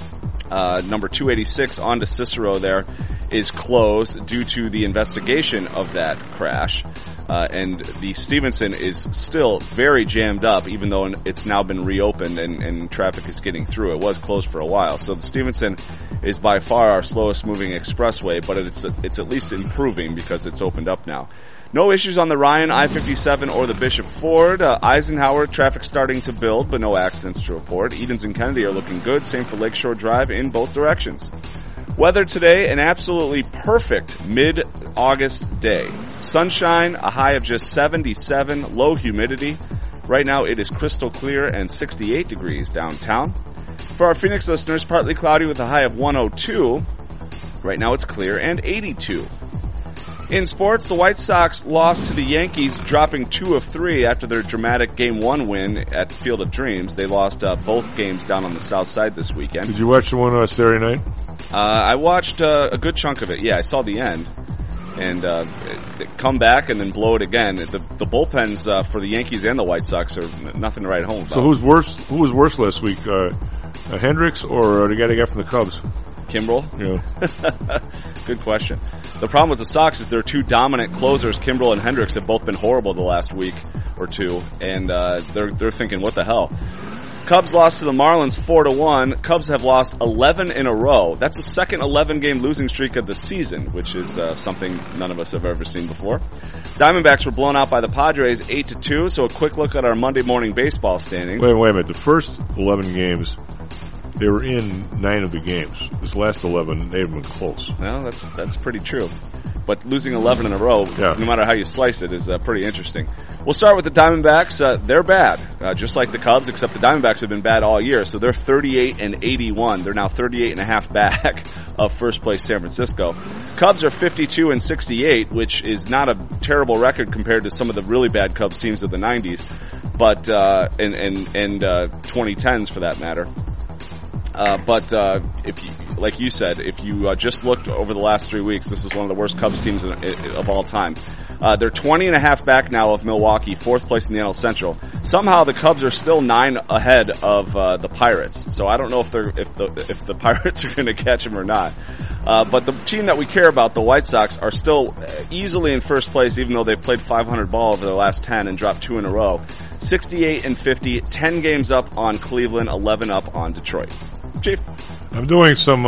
number 286 onto Cicero there, is closed due to the investigation of that crash. And the Stevenson is still very jammed up, even though it's now been reopened and traffic is getting through. It was closed for a while. So the Stevenson is by far our slowest moving expressway, but it's at least improving because it's opened up now. No issues on the Ryan, I-57, or the Bishop Ford. Eisenhower, traffic starting to build, but no accidents to report. Edens and Kennedy are looking good. Same for Lakeshore Drive in both directions. Weather today, an absolutely perfect mid-August day. Sunshine, a high of just 77, low humidity. Right now it is crystal clear and 68 degrees downtown. For our Phoenix listeners, partly cloudy with a high of 102. Right now it's clear and 82. In sports, the White Sox lost to the Yankees, dropping 2 of 3 after their dramatic Game 1 win at Field of Dreams. They lost both games down on the south side this weekend. Did you watch the one on Saturday night? I watched a good chunk of it. Yeah, I saw the end. And come back and then blow it again. The bullpens for the Yankees and the White Sox are nothing to write home about. So who was worse last week? Hendricks or the guy they got from the Cubs? Kimbrel? Yeah. Good question. The problem with the Sox is their 2 dominant closers, Kimbrel and Hendricks, have both been horrible the last week or 2, and they're thinking, what the hell? Cubs lost to the Marlins 4-1. Cubs have lost 11 in a row. That's the second 11-game losing streak of the season, which is something none of us have ever seen before. Diamondbacks were blown out by the Padres 8-2. So a quick look at our Monday morning baseball standings. Wait a minute. The first 11 games, they were in 9 of the games. This last 11, they've been close. Well, that's pretty true. But losing 11 in a row, no matter how you slice it, is pretty interesting. We'll start with the Diamondbacks. They're bad, just like the Cubs, except the Diamondbacks have been bad all year. So they're 38-81. They're now 38.5 back of first place San Francisco. Cubs are 52-68, which is not a terrible record compared to some of the really bad Cubs teams of the 90s, but and 2010s for that matter. But if you, like you said, if you just looked over the last 3 weeks, this is one of the worst Cubs teams of all time. They're 20.5 back now of Milwaukee, 4th place in the NL Central. Somehow the Cubs are still 9 ahead of the Pirates. So I don't know if the Pirates are going to catch them or not. But the team that we care about, the White Sox, are still easily in first place, even though they've played 500 ball over the last 10 and dropped 2 in a row. 68-50, 10 games up on Cleveland, 11 up on Detroit. Chief? I'm doing some,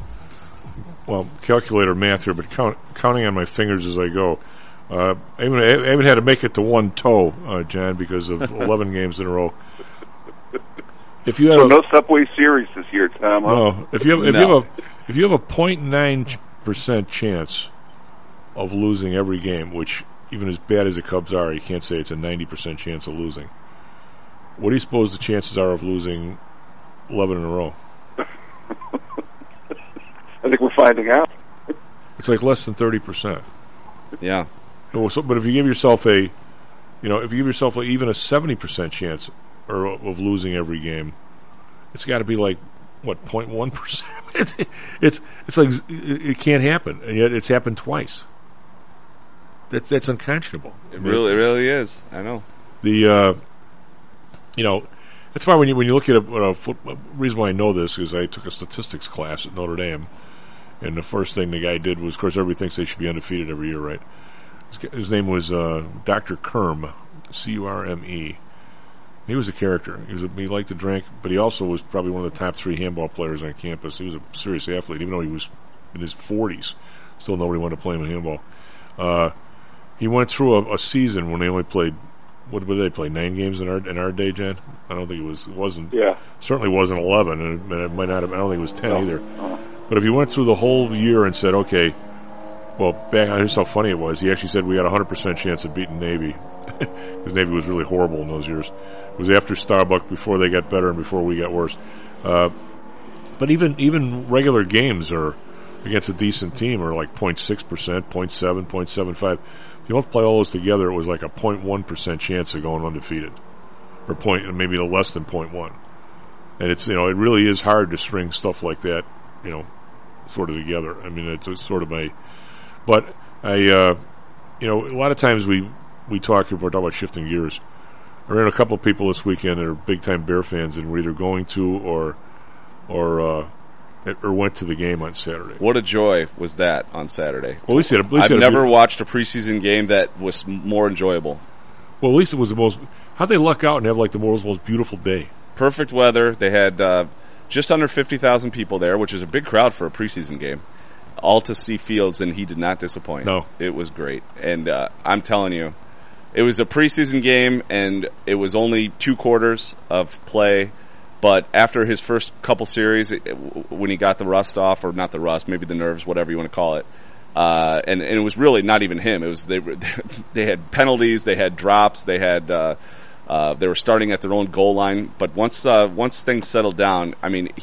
calculator math here, but counting on my fingers as I go. I haven't had to make it to one toe, John, because of 11 games in a row. If you had no Subway Series this year, Tom. Huh? No. If you have a 0.9% chance of losing every game, which even as bad as the Cubs are, you can't say it's a 90% chance of losing. What do you suppose the chances are of losing 11 in a row? I think we're finding out. It's like less than 30%. Yeah. But if you give yourself even a 70% chance or of losing every game, it's got to be like, what, 0.1%? It's like it can't happen, and yet it's happened twice. That's unconscionable. It really is. I know. The that's why when you look at a reason why I know this is I took a statistics class at Notre Dame, and the first thing the guy did was, of course, everybody thinks they should be undefeated every year, right? His name was Dr. Curme, Curme. He was a character. He liked to drink, but he also was probably one of the top 3 handball players on campus. He was a serious athlete, even though he was in his 40s. Still nobody wanted to play him in handball. He went through a season when they only played, what did they play, 9 games in our day, Jen? I don't think it wasn't. Yeah. Certainly wasn't 11, and it might not have. I don't think it was 10 either. But if he went through the whole year and said, okay, well, here's how funny it was. He actually said we had a 100% chance of beating Navy, because Navy was really horrible in those years. It was after Starbuck, before they got better and before we got worse. But even regular games are against a decent team are like 0.6%, 0.7, 0.75. If you multiply all those together, it was like a 0.1% chance of going undefeated, or maybe less than 0.1. And it's, it really is hard to string stuff like that, sort of together. I mean, it's sort of but a lot of times we talk, if we're talking about shifting gears. I ran a couple of people this weekend that are big time Bear fans and were either going to or went to the game on Saturday. What a joy was that on Saturday. Well, at least I've never watched a preseason game that was more enjoyable. Well, at least it was the most. How'd they luck out and have like the world's most beautiful day? Perfect weather. They had just under 50,000 people there, which is a big crowd for a preseason game. All to see Fields, and he did not disappoint. No. It was great. And I'm telling you, it was a preseason game, and it was only 2 quarters of play. But after his first couple series, when he got the rust off, or not the rust, maybe the nerves, whatever you want to call it, and it was really not even him. It was they had penalties, they had drops, they were starting at their own goal line. But once things settled down, I mean,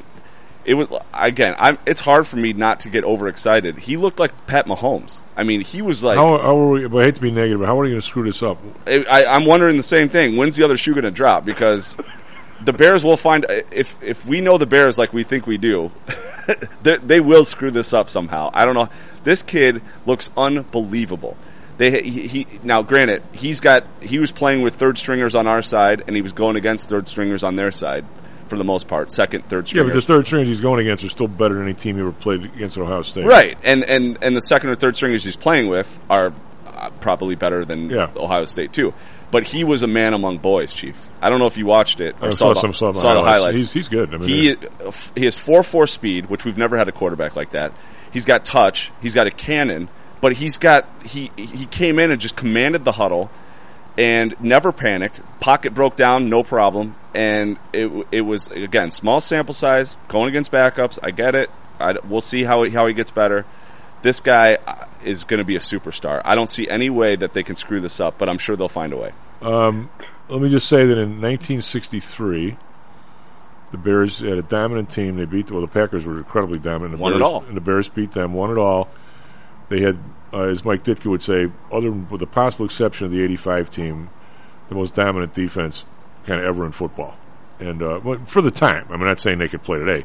it's hard for me not to get overexcited. He looked like Pat Mahomes. I mean, he was like. How are we? I hate to be negative, but how are you going to screw this up? I'm wondering the same thing. When's the other shoe going to drop? Because the Bears will find, if we know the Bears like we think we do, they will screw this up somehow. I don't know. This kid looks unbelievable. Now, granted, he was playing with third stringers on our side, and he was going against third stringers on their side for the most part. Second, third stringers. Yeah, but the third stringers he's going against are still better than any team he ever played against at Ohio State. Right, and the second or third stringers he's playing with are probably better than Ohio State too. But he was a man among boys, Chief. I don't know if you watched it or saw the highlights. He's good. I mean, he has 4.4 speed, which we've never had a quarterback like that. He's got touch. He's got a cannon. But he came in and just commanded the huddle and never panicked. Pocket broke down, no problem. And it was, again, small sample size, going against backups. I get it. We'll see how he gets better. This guy is going to be a superstar. I don't see any way that they can screw this up, but I'm sure they'll find a way. Let me just say that in 1963, the Bears had a dominant team. They beat the Packers were incredibly dominant. Won it all. And the Bears beat them, won it all. They had, as Mike Ditka would say, with the possible exception of the 85 team, the most dominant defense kind of ever in football. And for the time. I'm not saying they could play today.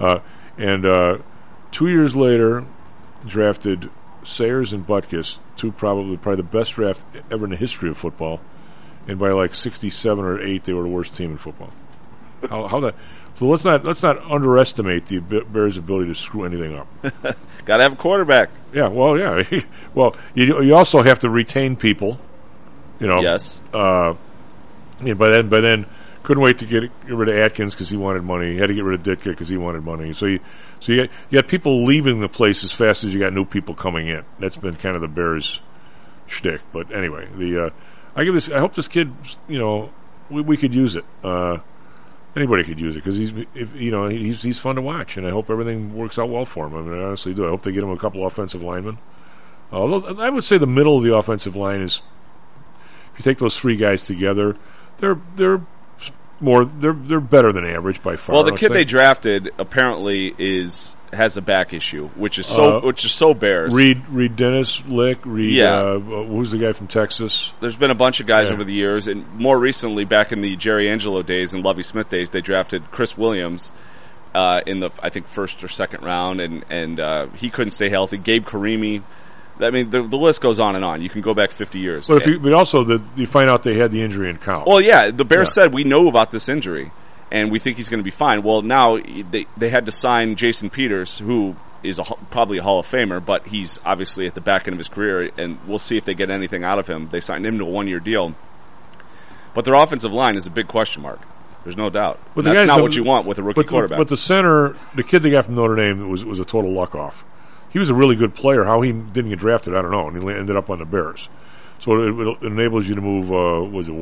2 years later, drafted Sayers and Butkus, probably the best draft ever in the history of football. And by like 67 or 8, they were the worst team in football. So let's not underestimate the Bears' ability to screw anything up. Got to have a quarterback. Yeah, well, yeah. Well, you also have to retain people. Yes. By then, couldn't wait to get rid of Atkins because he wanted money. He had to get rid of Ditka because he wanted money. So you got people leaving the place as fast as you got new people coming in. That's been kind of the Bears' shtick. But anyway, I hope this kid, we could use it. Anybody could use it because he's fun to watch, and I hope everything works out well for him. I mean, I honestly do. I hope they get him a couple offensive linemen. Although I would say the middle of the offensive line is, if you take those 3 guys together, they're better than average by far. Well, the kid they drafted apparently is has a back issue, which is so Bears. Reed Dennis, Lick, who's the guy from Texas? There's been a bunch of guys over the years, and more recently, back in the Jerry Angelo days and Lovie Smith days, they drafted Chris Williams in the, I think, first or second round, and he couldn't stay healthy. Gabe Karimi. I mean, the list goes on and on. You can go back 50 years. But also you find out they had the injury in count. Well, yeah, the Bears said, we know about this injury, and we think he's going to be fine. Well, now they had to sign Jason Peters, who is probably a Hall of Famer, but he's obviously at the back end of his career, and we'll see if they get anything out of him. They signed him to a one-year deal. But their offensive line is a big question mark. There's no doubt. But that's not what you want with a rookie quarterback. But the center, the kid they got from Notre Dame, was a total luck-off. He was a really good player. How he didn't get drafted, I don't know, and he ended up on the Bears. So it enables you to move, was it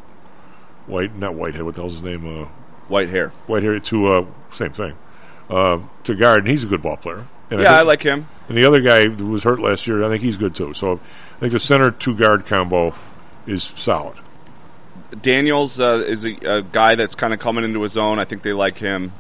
not Whitehead, what the hell's his name? Whitehair to, same thing, to guard, and he's a good ball player. And I like him. And the other guy who was hurt last year, I think he's good too. So I think the center to guard combo is solid. Daniels is a guy that's kind of coming into his own. I think they like him.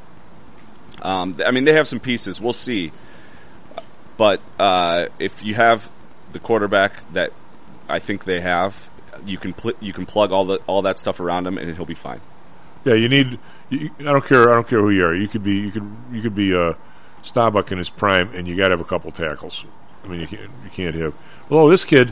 I mean, they have some pieces. We'll see. But if you have the quarterback that I think they have, you can plug all that stuff around him, and he'll be fine. Yeah, I don't care who you are. You could be Starbuck in his prime, and you got to have a couple tackles. I mean, you can't have. Well, this kid,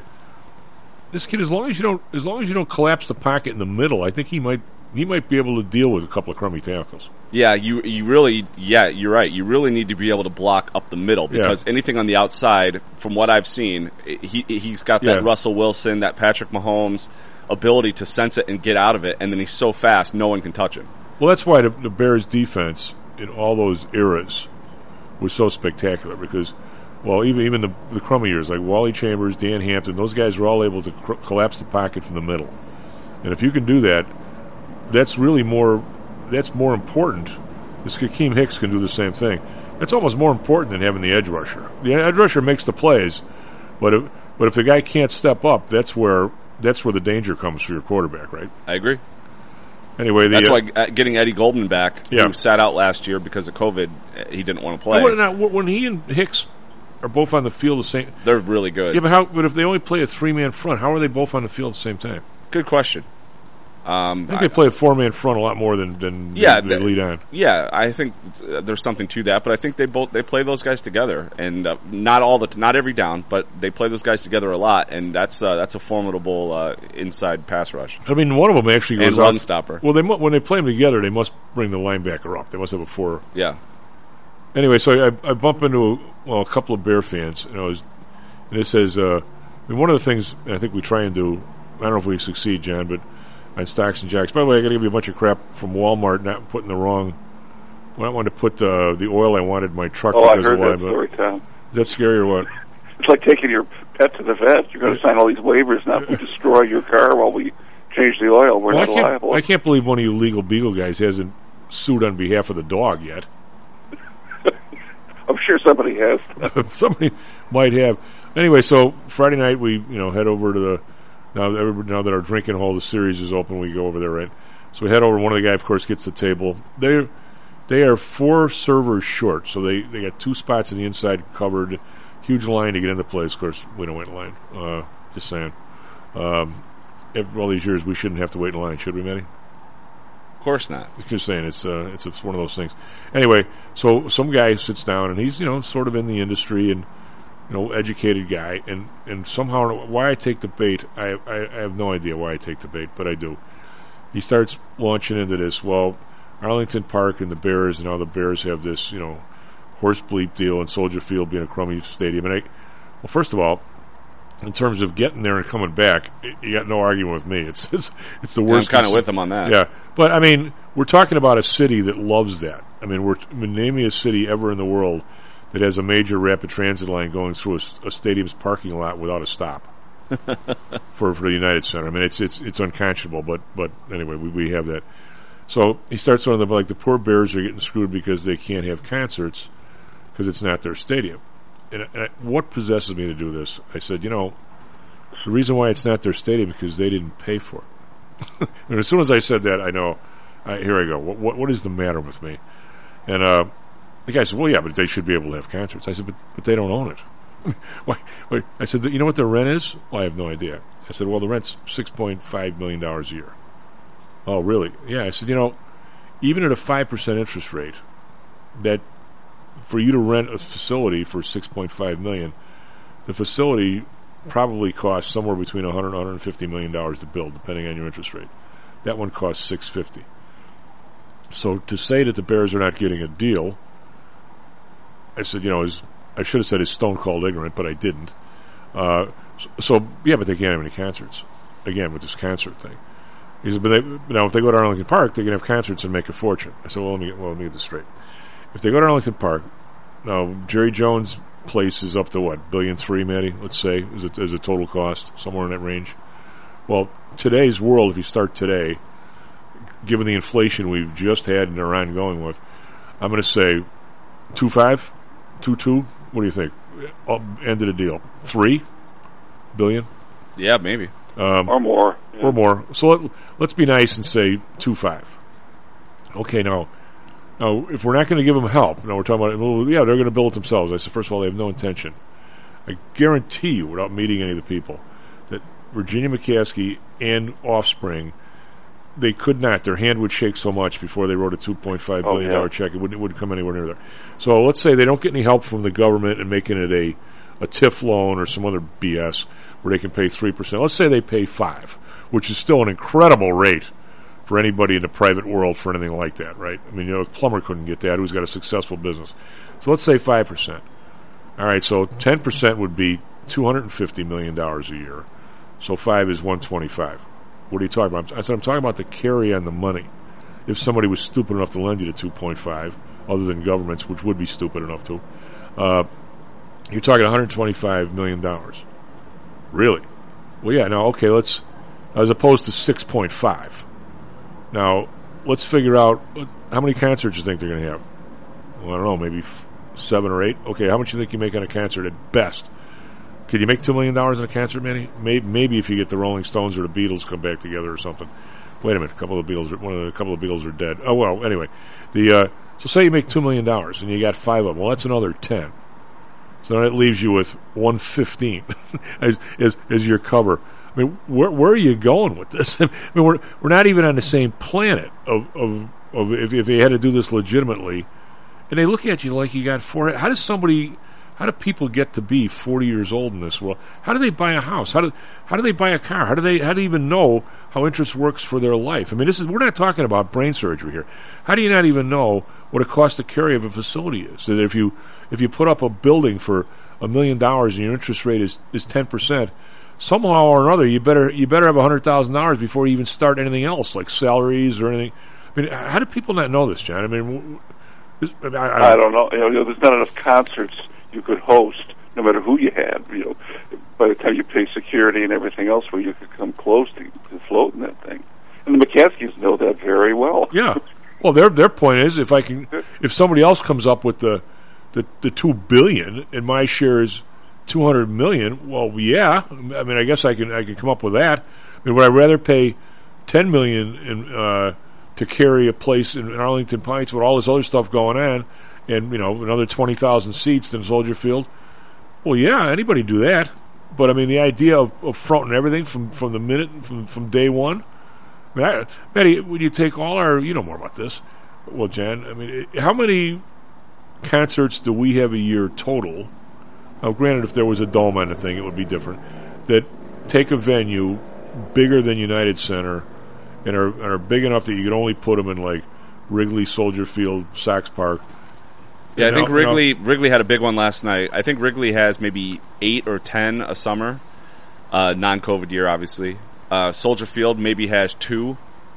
as long as you don't collapse the pocket in the middle, I think he might be able to deal with a couple of crummy tackles. Yeah, you're right. You really need to be able to block up the middle, because anything on the outside, from what I've seen, he's got that Russell Wilson, that Patrick Mahomes ability to sense it and get out of it, and then he's so fast, no one can touch him. Well, that's why the Bears' defense in all those eras was so spectacular, because, well, even the crummy years, like Wally Chambers, Dan Hampton, those guys were all able to collapse the pocket from the middle. And if you can do that, that's more important. This Hakeem Hicks can do the same thing. That's almost more important than having the edge rusher. The edge rusher makes the plays, but if the guy can't step up, that's where the danger comes for your quarterback, right? I agree. Anyway, that's why getting Eddie Goldman back, who sat out last year because of COVID, he didn't want to play. Now, when he and Hicks are both on the field the same, they're really good. Yeah, but if they only play a 3-man front, how are they both on the field at the same time? Good question. I think they play a 4-man front a lot more than they lead on. Yeah, I think there's something to that, but I think they play those guys together, and not every down, but they play those guys together a lot, and that's a formidable inside pass rush. I mean, one of them actually goes and run stopper. Well, when they play them together, they must bring the linebacker up. They must have a 4. Yeah. Anyway, so I bump into a couple of Bear fans, and it says, one of the things I think we try and do, I don't know if we succeed, John, but on Stocks and Jocks. By the way, I got to give you a bunch of crap from Walmart not putting the wrong. When I wanted to put the oil I wanted in my truck. Oh, I heard that story, Tom. Is that scary or what? It's like taking your pet to the vet. You're going to sign all these waivers now if we destroy your car while we change the oil. We're not liable. I can't believe one of you legal Beagle guys hasn't sued on behalf of the dog yet. I'm sure somebody has. Somebody might have. Anyway, so Friday night we head over to the. Now that our drinking hall, the series is open, we go over there, right? So we head over. One of the guys, of course, gets the table. They are 4 servers short, so they got 2 spots in the inside covered. Huge line to get in the place. Of course, we don't wait in line. Just saying. After all these years, we shouldn't have to wait in line, should we, Matty? Of course not. Just saying, it's one of those things. Anyway, so some guy sits down, and he's sort of in the industry and. Educated guy, and somehow why I take the bait, I have no idea why I take the bait, but I do. He starts launching into this. Well, Arlington Park and the Bears, and how the Bears have this, horse bleep deal, and Soldier Field being a crummy stadium. And well, first of all, in terms of getting there and coming back, you got no argument with me. It's the worst. I'm kind of with him on that. Yeah, but I mean, we're talking about a city that loves that. I mean, we're naming a city ever in the world that has a major rapid transit line going through a stadium's parking lot without a stop for the United Center. I mean, it's unconscionable, but anyway, we have that. So he starts on the poor Bears are getting screwed because they can't have concerts because it's not their stadium. And what possesses me to do this? I said, the reason why it's not their stadium is because they didn't pay for it. And as soon as I said that, I know. Here I go. What is the matter with me? And The guy said, well, yeah, but they should be able to have concerts. I said, but they don't own it. Why? I said, you know what their rent is? Well, I have no idea. I said, well, the rent's $6.5 million a year. Oh, really? Yeah. I said, even at a 5% interest rate, that for you to rent a facility for $6.5 million, the facility probably costs somewhere between $100 and $150 million to build, depending on your interest rate. That one costs $650. So to say that the Bears are not getting a deal, I said, I should have said it's stone cold ignorant, but I didn't. So yeah, but they can't have any concerts. Again, with this concert thing. He said, now if they go to Arlington Park, they can have concerts and make a fortune. I said, let me get this straight. If they go to Arlington Park, now Jerry Jones' place is up to what, $1.3 billion, Matty? Let's say is a total cost, somewhere in that range. Well, today's world, if you start today, given the inflation we've just had and are ongoing with, I'm going to say 2.5, 2.2. What do you think? End of the deal. $3 billion? Yeah, maybe. Or more. Yeah. Or more. So let's be nice and say 2.5. Okay, now, if we're not going to give them help, now we're talking about, well, yeah, they're going to build it themselves. I said, first of all, they have no intention. I guarantee you, without meeting any of the people, that Virginia McCaskey and Offspring, they could not. Their hand would shake so much before they wrote a $2.5 billion check. It wouldn't come anywhere near there. So let's say they don't get any help from the government and making it a TIF loan or some other BS where they can pay 3%. Let's say they pay 5%, which is still an incredible rate for anybody in the private world for anything like that, right? I mean, a plumber couldn't get that who's got a successful business. So let's say 5%. All right, so 10% would be $250 million a year. So 5 is 125. What are you talking about? I said, I'm talking about the carry on the money. If somebody was stupid enough to lend you to 2.5, other than governments, which would be stupid enough to, you're talking $125 million. Really? Well, yeah, now, okay, as opposed to 6.5. Now, let's figure out how many concerts you think they're going to have. Well, I don't know, maybe 7 or 8. Okay, how much do you think you make on a concert at best? Could you make $2 million on a concert, Manny? Maybe if you get the Rolling Stones or the Beatles come back together or something. Wait a minute, a couple of the Beatles are dead. Oh well, anyway, so say you make $2 million and you got 5 of them. Well, that's another 10. So then it leaves you with 115 as your cover. I mean, where are you going with this? I mean, we're not even on the same planet of if you had to do this legitimately, and they look at you like you got 4. How do people get to be 40 years old in this world? How do they buy a house? How do they buy a car? How do they even know how interest works for their life? I mean, we're not talking about brain surgery here. How do you not even know what a cost to carry of a facility is? That if you put up a building for $1 million and your interest rate is 10%, somehow or another you better have $100,000 before you even start anything else like salaries or anything. I mean, how do people not know this, John? I mean, I don't know. There's not enough concerts you could host, no matter who you had. By the time you pay security and everything else, where you could come close to floating that thing. And the McCaskies know that very well. Yeah. Well, their point is, if somebody else comes up with the $2 billion and my share is $200 million, well, yeah. I mean, I guess I can come up with that. I mean, would I rather pay $10 million to carry a place in Arlington Heights with all this other stuff going on, and another 20,000 seats than Soldier Field? Well, yeah, anybody do that. But I mean, the idea of fronting everything from the minute from day one. I mean, Matty, would you take all our? You know more about this. Well, Jan, I mean, how many concerts do we have a year total? Now, granted, if there was a dome on the thing, it would be different. That take a venue bigger than United Center and are big enough that you could only put them in like Wrigley, Soldier Field, Sox Park. Yeah, I think Wrigley had a big one last night. I think Wrigley has maybe 8 or 10 a summer, non-COVID year, obviously. Soldier Field maybe has 2,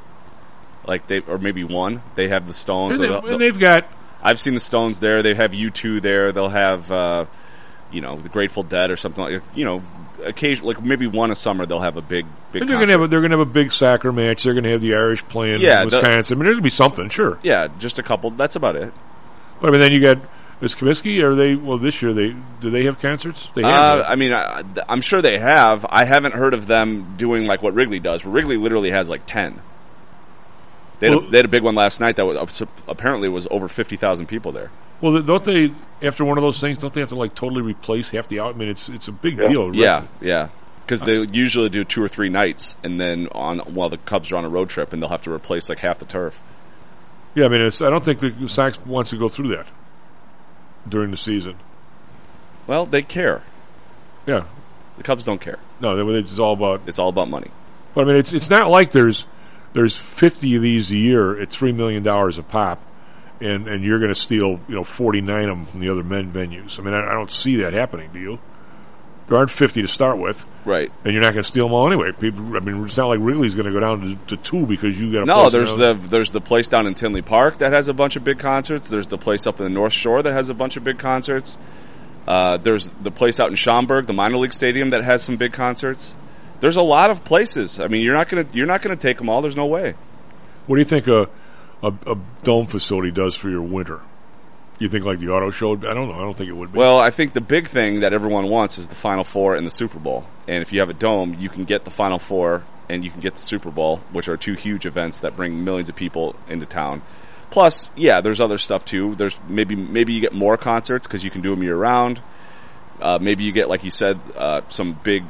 or maybe 1. They have the Stones. And they've got. I've seen the Stones there. They have U2 there. They'll have, the Grateful Dead or something like. Occasionally, like maybe one a summer, they'll have a big. And they're going to have a big soccer match. They're going to have the Irish playing in Wisconsin. I mean, there's going to be something, sure. Yeah, just a couple. That's about it. But I mean, then you got Comiskey. Are they? Well, this year do they have concerts? They have. I mean, I'm sure they have. I haven't heard of them doing like what Wrigley does. Wrigley literally has like 10. They had a big one last night that was apparently was over 50,000 people there. Well, don't they, after one of those things, don't they have to like totally replace half the out? I mean, it's a big deal. Yeah. Because they usually do 2 or 3 nights, and then while the Cubs are on a road trip, and they'll have to replace like half the turf. Yeah, I mean, I don't think the Sox wants to go through that during the season. Well, they care. Yeah, the Cubs don't care. No, it's all about money. But I mean, it's not like there's 50 of these a year at $3 million a pop. And you're going to steal 49 of them from the other men venues. I mean, I don't see that happening. Do you? There aren't 50 to start with, right? And you're not going to steal them all anyway. People, I mean, it's not like Wrigley's going to go down to 2 because you got. No, there's the place down in Tinley Park that has a bunch of big concerts. There's the place up in the North Shore that has a bunch of big concerts. There's the place out in Schaumburg, the minor league stadium that has some big concerts. There's a lot of places. I mean, you're not gonna take them all. There's no way. What do you think a dome facility does for your winter? You think like the auto show? I don't know. I don't think it would be. Well, I think the big thing that everyone wants is the Final Four and the Super Bowl. And if you have a dome, you can get the Final Four and you can get the Super Bowl, which are 2 huge events that bring millions of people into town. Plus, yeah, there's other stuff too. There's maybe you get more concerts because you can do them year round. Maybe you get, like you said, some big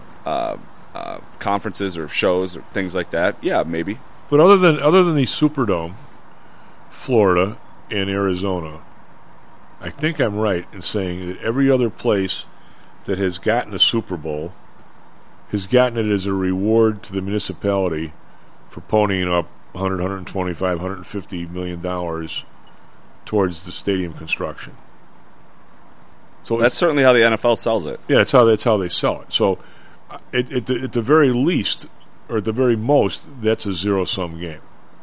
conferences or shows or things like that. Yeah, maybe. But other than the Superdome, Florida and Arizona, I think I'm right in saying that every other place that has gotten a Super Bowl has gotten it as a reward to the municipality for ponying up $100, $125, $150 million towards the stadium construction. So that's certainly how the NFL sells it. Yeah, that's how they sell it. So at the very least, or at the very most, that's a zero-sum game.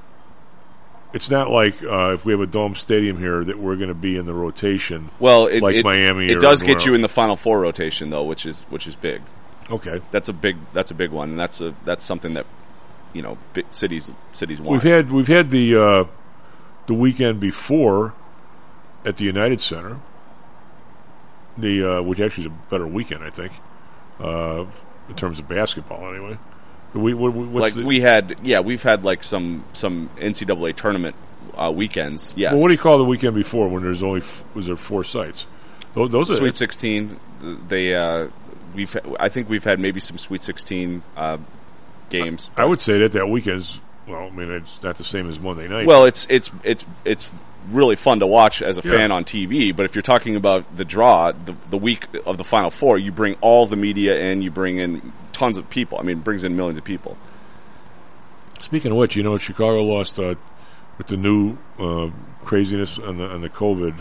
It's not like if we have a dome stadium here that we're going to be in the rotation. Well, Miami. It does get you in the Final Four rotation though, which is big. Okay, that's a big one, and that's something that big cities want. We've had the weekend before at the United Center, which actually is a better weekend, I think, in terms of basketball anyway. We've had like some NCAA tournament weekends. Yes. Well, what do you call the weekend before when there's only was there 4 sites? Those are Sweet 16. I think we've had maybe some Sweet 16 games. I would say that weekend's, well, I mean, it's not the same as Monday night. Well, it's really fun to watch as a fan on TV. But if you're talking about the draw, the week of the Final Four, you bring all the media in, you bring in tons of people. I mean, it brings in millions of people. Speaking of which, Chicago lost with the new craziness and the COVID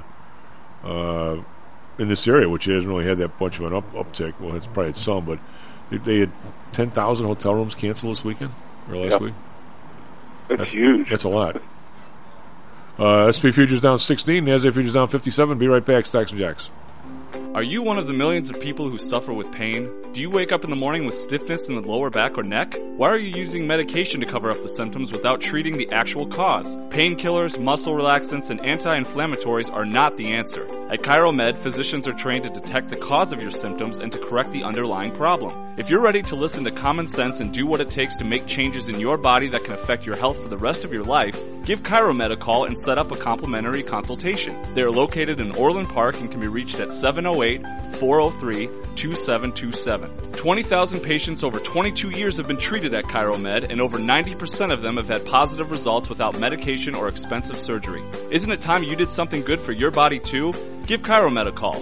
in this area, which hasn't really had that much of an uptick. Well, it's probably had some, but they had 10,000 hotel rooms canceled this weekend or last week. That's huge. That's a lot. SP futures down 16, NASDAQ futures down 57. Be right back, Stocks and Jacks. Are you one of the millions of people who suffer with pain? Do you wake up in the morning with stiffness in the lower back or neck? Why are you using medication to cover up the symptoms without treating the actual cause? Painkillers, muscle relaxants, and anti-inflammatories are not the answer. At ChiroMed, physicians are trained to detect the cause of your symptoms and to correct the underlying problem. If you're ready to listen to common sense and do what it takes to make changes in your body that can affect your health for the rest of your life, give ChiroMed a call and set up a complimentary consultation. They are located in Orland Park and can be reached at 708-403-2727. 20,000 patients over 22 years have been treated at ChiroMed, and over 90% of them have had positive results without medication or expensive surgery. Isn't it time you did something good for your body too? Give ChiroMed a call,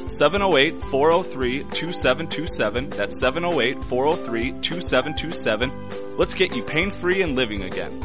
708-403-2727. That's 708-403-2727. Let's get you pain-free and living again.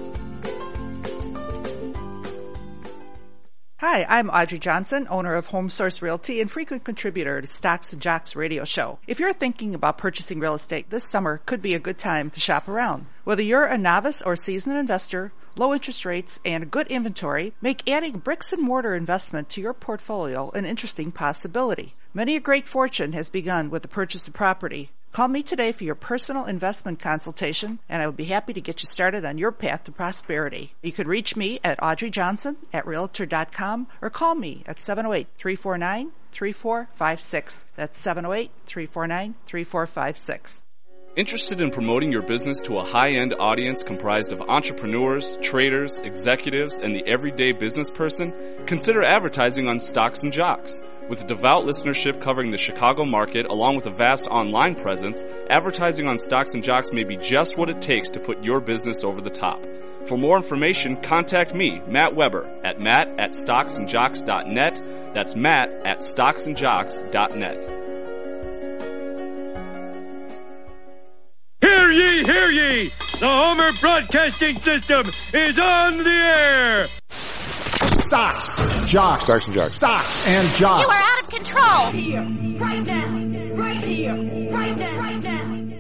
Hi, I'm Audrey Johnson, owner of Home Source Realty and frequent contributor to Stocks and Jocks radio show. If you're thinking about purchasing real estate, this summer could be a good time to shop around. Whether you're a novice or seasoned investor, low interest rates and a good inventory make adding bricks and mortar investment to your portfolio an interesting possibility. Many a great fortune has begun with the purchase of property. Call me today for your personal investment consultation, and I would be happy to get you started on your path to prosperity. You can reach me at audreyjohnson@realtor.com or call me at 708-349-3456. That's 708-349-3456. Interested in promoting your business to a high-end audience comprised of entrepreneurs, traders, executives, and the everyday business person? Consider advertising on Stocks and Jocks. With a devout listenership covering the Chicago market along with a vast online presence, advertising on Stocks and Jocks may be just what it takes to put your business over the top. For more information, contact me, Matt Weber, at matt@stocksandjocks.net. That's matt@stocksandjocks.net. Hear ye! The Homer Broadcasting System is on the air! Stocks, Jocks. Stocks and Jocks. Stocks and Jocks. You are out of control! Here, right now, right here, right now, right now.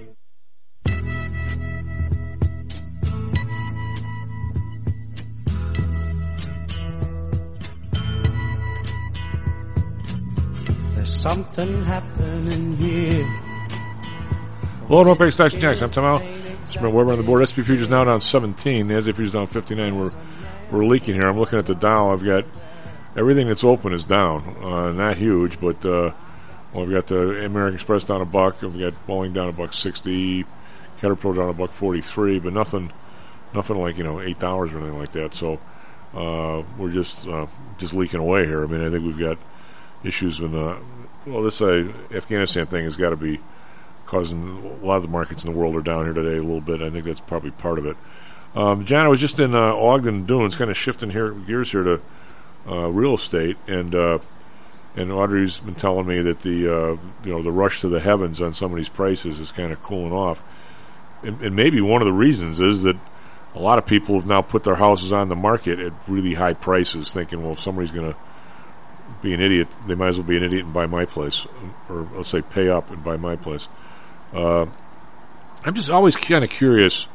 There's something happening here. Hello and welcome back to Stocks and Jocks. I'm Tom Al. It's Brent Weber on the board. SP Futures now down 17. The NASDAQ Futures down 59. We're leaking here. I'm looking at the Dow. I've got everything that's open is down. Not huge, but we've got the American Express down $1. We've got Boeing down $1.60. Caterpillar down $1.43, but nothing like $8 or anything like that. So we're just leaking away here. I mean, I think we've got issues with this Afghanistan thing has got to be causing a lot of the markets in the world are down here today a little bit. I think that's probably part of it. John, I was just in Ogden Dunes, kind of shifting gears here to real estate, and Audrey's been telling me that the rush to the heavens on some of these prices is kind of cooling off, and maybe one of the reasons is that a lot of people have now put their houses on the market at really high prices, thinking, well, if somebody's going to be an idiot, they might as well be an idiot and buy my place, or let's say pay up and buy my place. I'm just always kind of curious,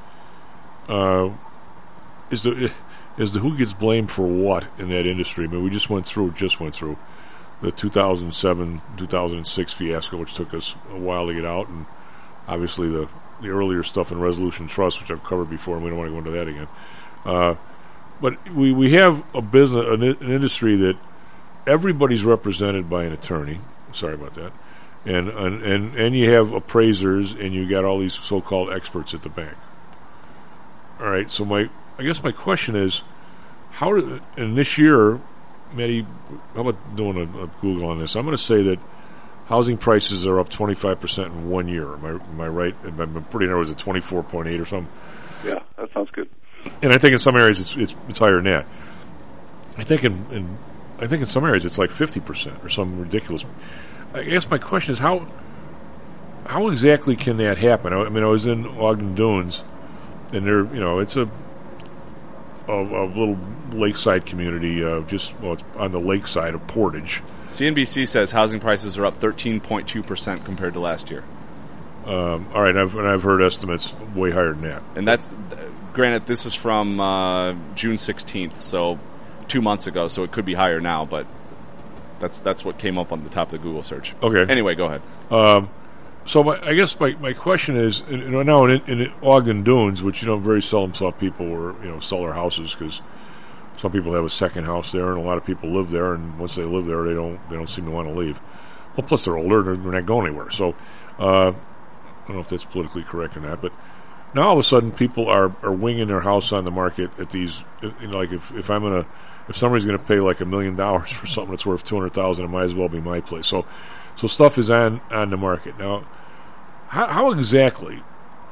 is the who gets blamed for what in that industry? I mean, we just went through the 2007, 2006 fiasco, which took us a while to get out, and obviously the earlier stuff in Resolution Trust, which I've covered before, and we don't want to go into that again. But we have a business, an industry that everybody's represented by an attorney. Sorry about that. And you have appraisers, and you got all these so-called experts at the bank. All right, so I guess my question is, and this year, Matty, how about doing a Google on this? I'm going to say that housing prices are up 25% in 1 year. Am I right? I'm pretty sure it was at 24.8 or something. Yeah, that sounds good. And I think in some areas it's higher than that. I think in some areas it's like 50% or something ridiculous. I guess my question is how exactly can that happen? I mean, I was in Ogden Dunes, and it's a little lakeside community, it's on the lakeside of Portage. CNBC says housing prices are up 13.2% compared to last year. All right, I've heard estimates way higher than that. And that's, granted, this is from June 16th, so 2 months ago, so it could be higher now, but that's what came up on the top of the Google search. Okay. Anyway, go ahead. So I guess my question is, now in Ogden Dunes, which very seldom saw people sell their houses, because some people have a second house there, and a lot of people live there, and once they live there, they don't seem to want to leave. Well, plus they're older, and they're not going anywhere. So I don't know if that's politically correct or not, but now all of a sudden people are winging their house on the market at these. Like if somebody's going to pay like $1 million for something that's worth $200,000, it might as well be my place. So stuff is on the market now. How exactly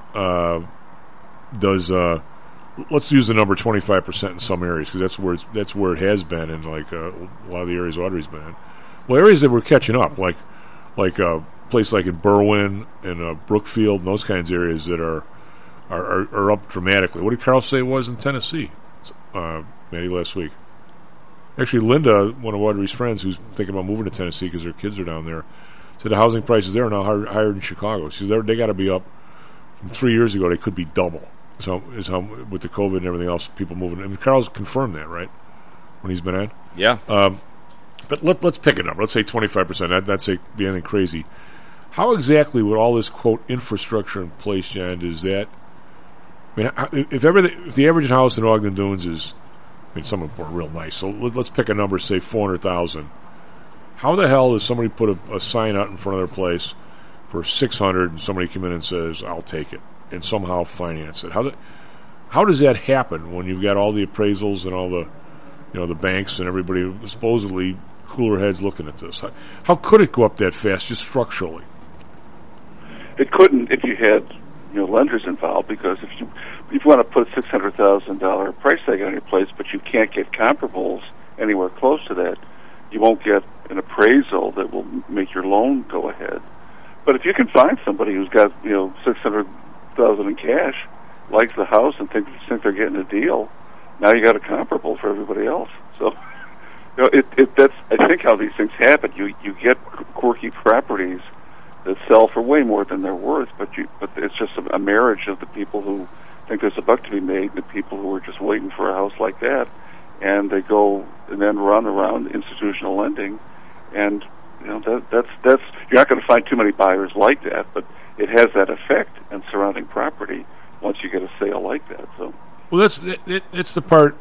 does let's use the number 25% in some areas, because that's where it has been in like a lot of the areas Audrey's been in. Well, areas that we're catching up, like a place like in Berwyn and Brookfield and those kinds of areas that are up dramatically. What did Carl say it was in Tennessee, Matty, last week? Actually, Linda, one of Audrey's friends who's thinking about moving to Tennessee because her kids are down there, said the housing prices there are now higher than Chicago. She said they got to be up. From 3 years ago, they could be double. So is how with the COVID and everything else, people moving. I mean, Carl's confirmed that, right? When he's been on. Yeah. But let's pick a number. Let's say 25%. I'd say be anything crazy. How exactly would all this quote infrastructure in place, John? Does that? I mean, if the average house in Ogden Dunes is, some of them are real nice. So let's pick a number, say $400,000. How the hell does somebody put a sign out in front of their place for $600, and somebody come in and says, "I'll take it," and somehow finance it. How does that happen when you've got all the appraisals and all the, the banks and everybody supposedly cooler heads looking at this? How could it go up that fast, just structurally? It couldn't if you had lenders involved, because if you want to put a $600,000 price tag on your place, but you can't get comparables anywhere close to that, you won't get an appraisal that will make your loan go ahead. But if you can find somebody who's got $600,000 in cash, likes the house, and think they're getting a deal, now you got a comparable for everybody else. So that's I think how these things happen. You get quirky properties that sell for way more than they're worth, but it's just a marriage of the people who think there's a buck to be made and the people who are just waiting for a house like that, and they go and then run around institutional lending, and that's you're not going to find too many buyers like that, but it has that effect in surrounding property once you get a sale like that. So, well, that's the part.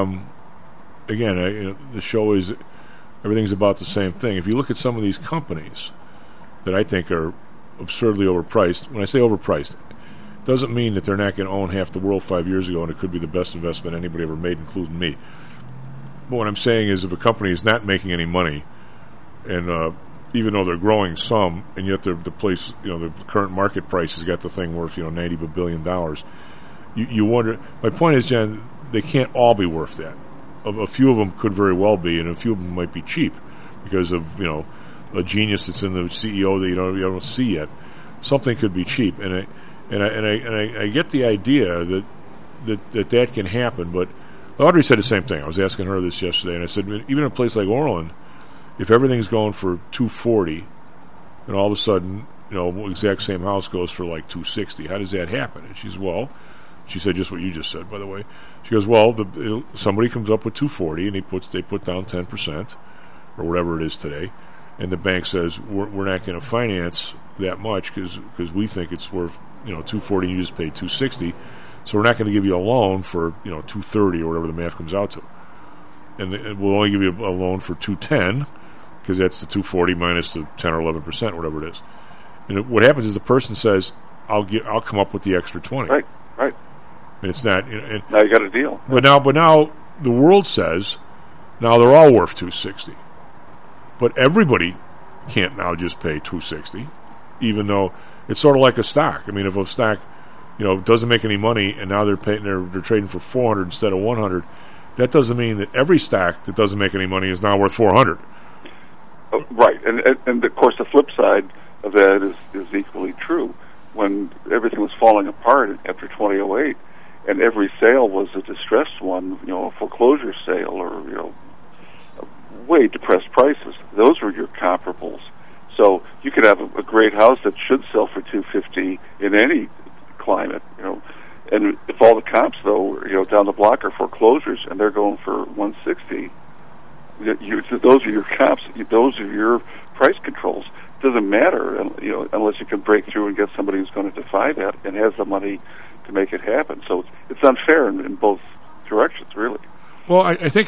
Again, the show is everything's about the same thing. If you look at some of these companies that I think are absurdly overpriced. When I say overpriced, it doesn't mean that they're not going to own half the world 5 years ago and it could be the best investment anybody ever made, including me. But what I'm saying is if a company is not making any money, and even though they're growing some, and yet the place, the current market price has got the thing worth, $90 billion, you wonder. My point is, John, they can't all be worth that. A few of them could very well be, and a few of them might be cheap because of, a genius that's in the CEO that you don't see yet. Something could be cheap, and I get the idea that can happen. But Audrey said the same thing. I was asking her this yesterday, and I said, even in a place like Orland, if everything's going for $240, and all of a sudden, exact same house goes for like $260, how does that happen? And she said just what you just said, by the way. She goes, somebody comes up with $240, and they put down 10% or whatever it is today. And the bank says, we're not going to finance that much because we think it's worth, $240 and you just paid $260. So we're not going to give you a loan for, $230 or whatever the math comes out to. And we'll only give you a loan for $210 because that's the $240 minus the 10 or 11%, whatever it is. And what happens is the person says, I'll come up with the extra 20. Right. And it's not. Now you got a deal. But now the world says, now they're all worth $260. But everybody can't now just pay $260, even though it's sort of like a stock. I mean, if a stock, doesn't make any money, and now they're trading for $400 instead of $100, that doesn't mean that every stock that doesn't make any money is now worth $400. Right, and of course the flip side of that is equally true. When everything was falling apart after 2008, and every sale was a distressed one, a foreclosure sale or way depressed prices. Those were your comparables. So you could have a great house that should sell for $250 in any climate, and if all the comps though, down the block are foreclosures and they're going for $160, those are your comps. Those are your price controls. It doesn't matter, unless you can break through and get somebody who's going to defy that and has the money to make it happen. So it's unfair in both directions, really. Well, I think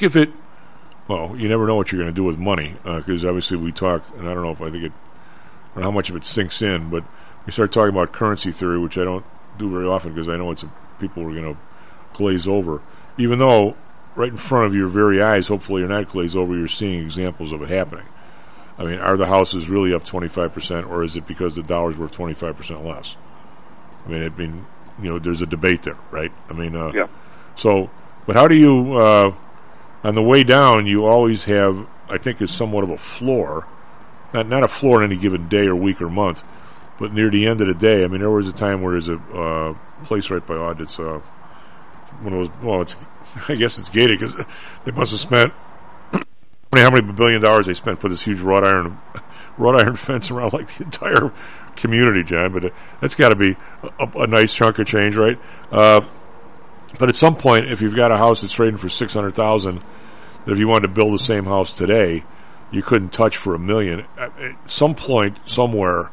well, you never know what you're going to do with money, because obviously we talk, and I don't know how much of it sinks in, but we start talking about currency theory, which I don't do very often because I know people are going to glaze over. Even though right in front of your very eyes, hopefully you're not glazed over, you're seeing examples of it happening. I mean, are the houses really up 25%, or is it because the dollar's worth 25% less? I mean, there's a debate there, right? I mean, yeah. So, but how do you... on the way down, you always have, I think, is somewhat of a floor. Not a floor in any given day or week or month, but near the end of the day. I mean, there was a time where there's a place right by Odd that's one of those. I guess it's gated because they must have spent how many $1 billion they spent put this huge wrought iron fence around like the entire community, John. But that's got to be a nice chunk of change, right? But at some point, if you've got a house that's trading for $600,000, that if you wanted to build the same house today, you couldn't touch for $1 million. At some point, somewhere,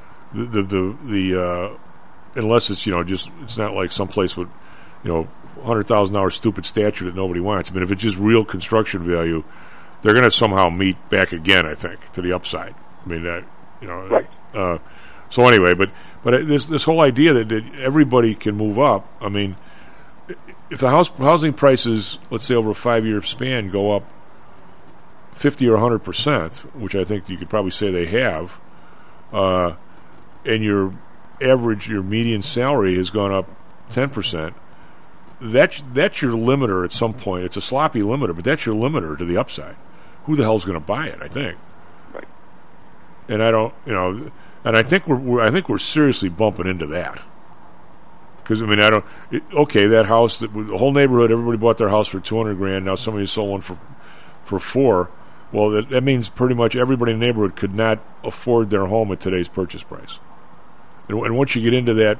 the unless it's it's not like someplace with $100,000 stupid statue that nobody wants. I mean, if it's just real construction value, they're going to somehow meet back again. I think to the upside. I mean, right. So anyway, but this whole idea that everybody can move up. I mean, if the housing prices, let's say over a 5-year span, go up 50 or 100%, which I think you could probably say they have, and your median salary has gone up 10%, that's your limiter at some point. It's a sloppy limiter, but that's your limiter to the upside. Who the hell's going to buy it? I think. Right. And I don't, and I think we're seriously bumping into that. Because I mean, that house, the whole neighborhood, everybody bought their house for $200,000. Now somebody sold one for $400,000. Well, that means pretty much everybody in the neighborhood could not afford their home at today's purchase price. And once you get into that,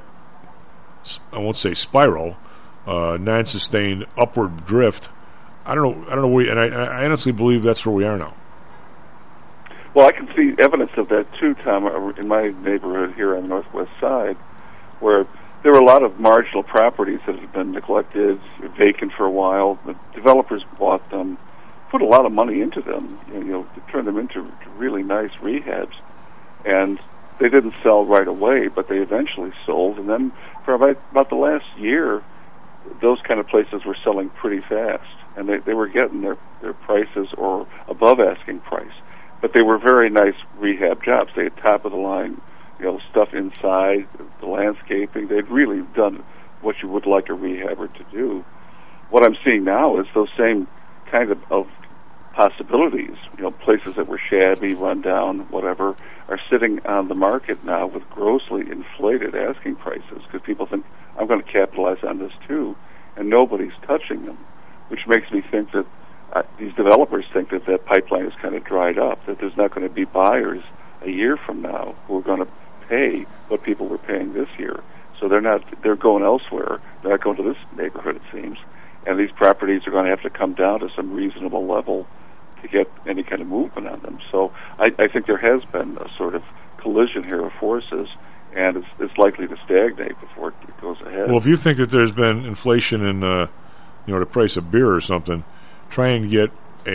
I won't say spiral, non-sustained upward drift, I don't know where, and I honestly believe that's where we are now. Well, I can see evidence of that too, Tom, in my neighborhood here on the northwest side, where there were a lot of marginal properties that have been neglected, vacant for a while. The developers bought them, put a lot of money into them, to turn them into really nice rehabs, and they didn't sell right away, but they eventually sold. And then for about the last year, those kind of places were selling pretty fast, and they were getting their prices or above asking price. But they were very nice rehab jobs. They had top of the line, stuff inside, the landscaping. They'd really done what you would like a rehabber to do. What I'm seeing now is those same kind of possibilities, places that were shabby, run down, whatever, are sitting on the market now with grossly inflated asking prices because people think, I'm going to capitalize on this too, and nobody's touching them, which makes me think that these developers think that pipeline is kind of dried up, that there's not going to be buyers a year from now who are going to pay what people were paying this year. So they're going elsewhere. They're not going to this neighborhood, it seems. And these properties are going to have to come down to some reasonable level to get any kind of movement on them. So I think there has been a sort of collision here of forces, and it's likely to stagnate before it goes ahead. Well, if you think that there's been inflation in the price of beer or something, try and get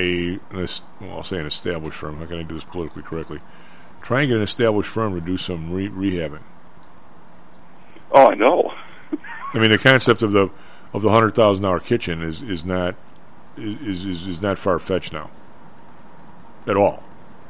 I'll say an established firm. I'm not going to do this politically correctly. Try and get an established firm to do some rehabbing. Oh, I know. I mean, the concept of the $100,000 kitchen is not far fetched now, at all.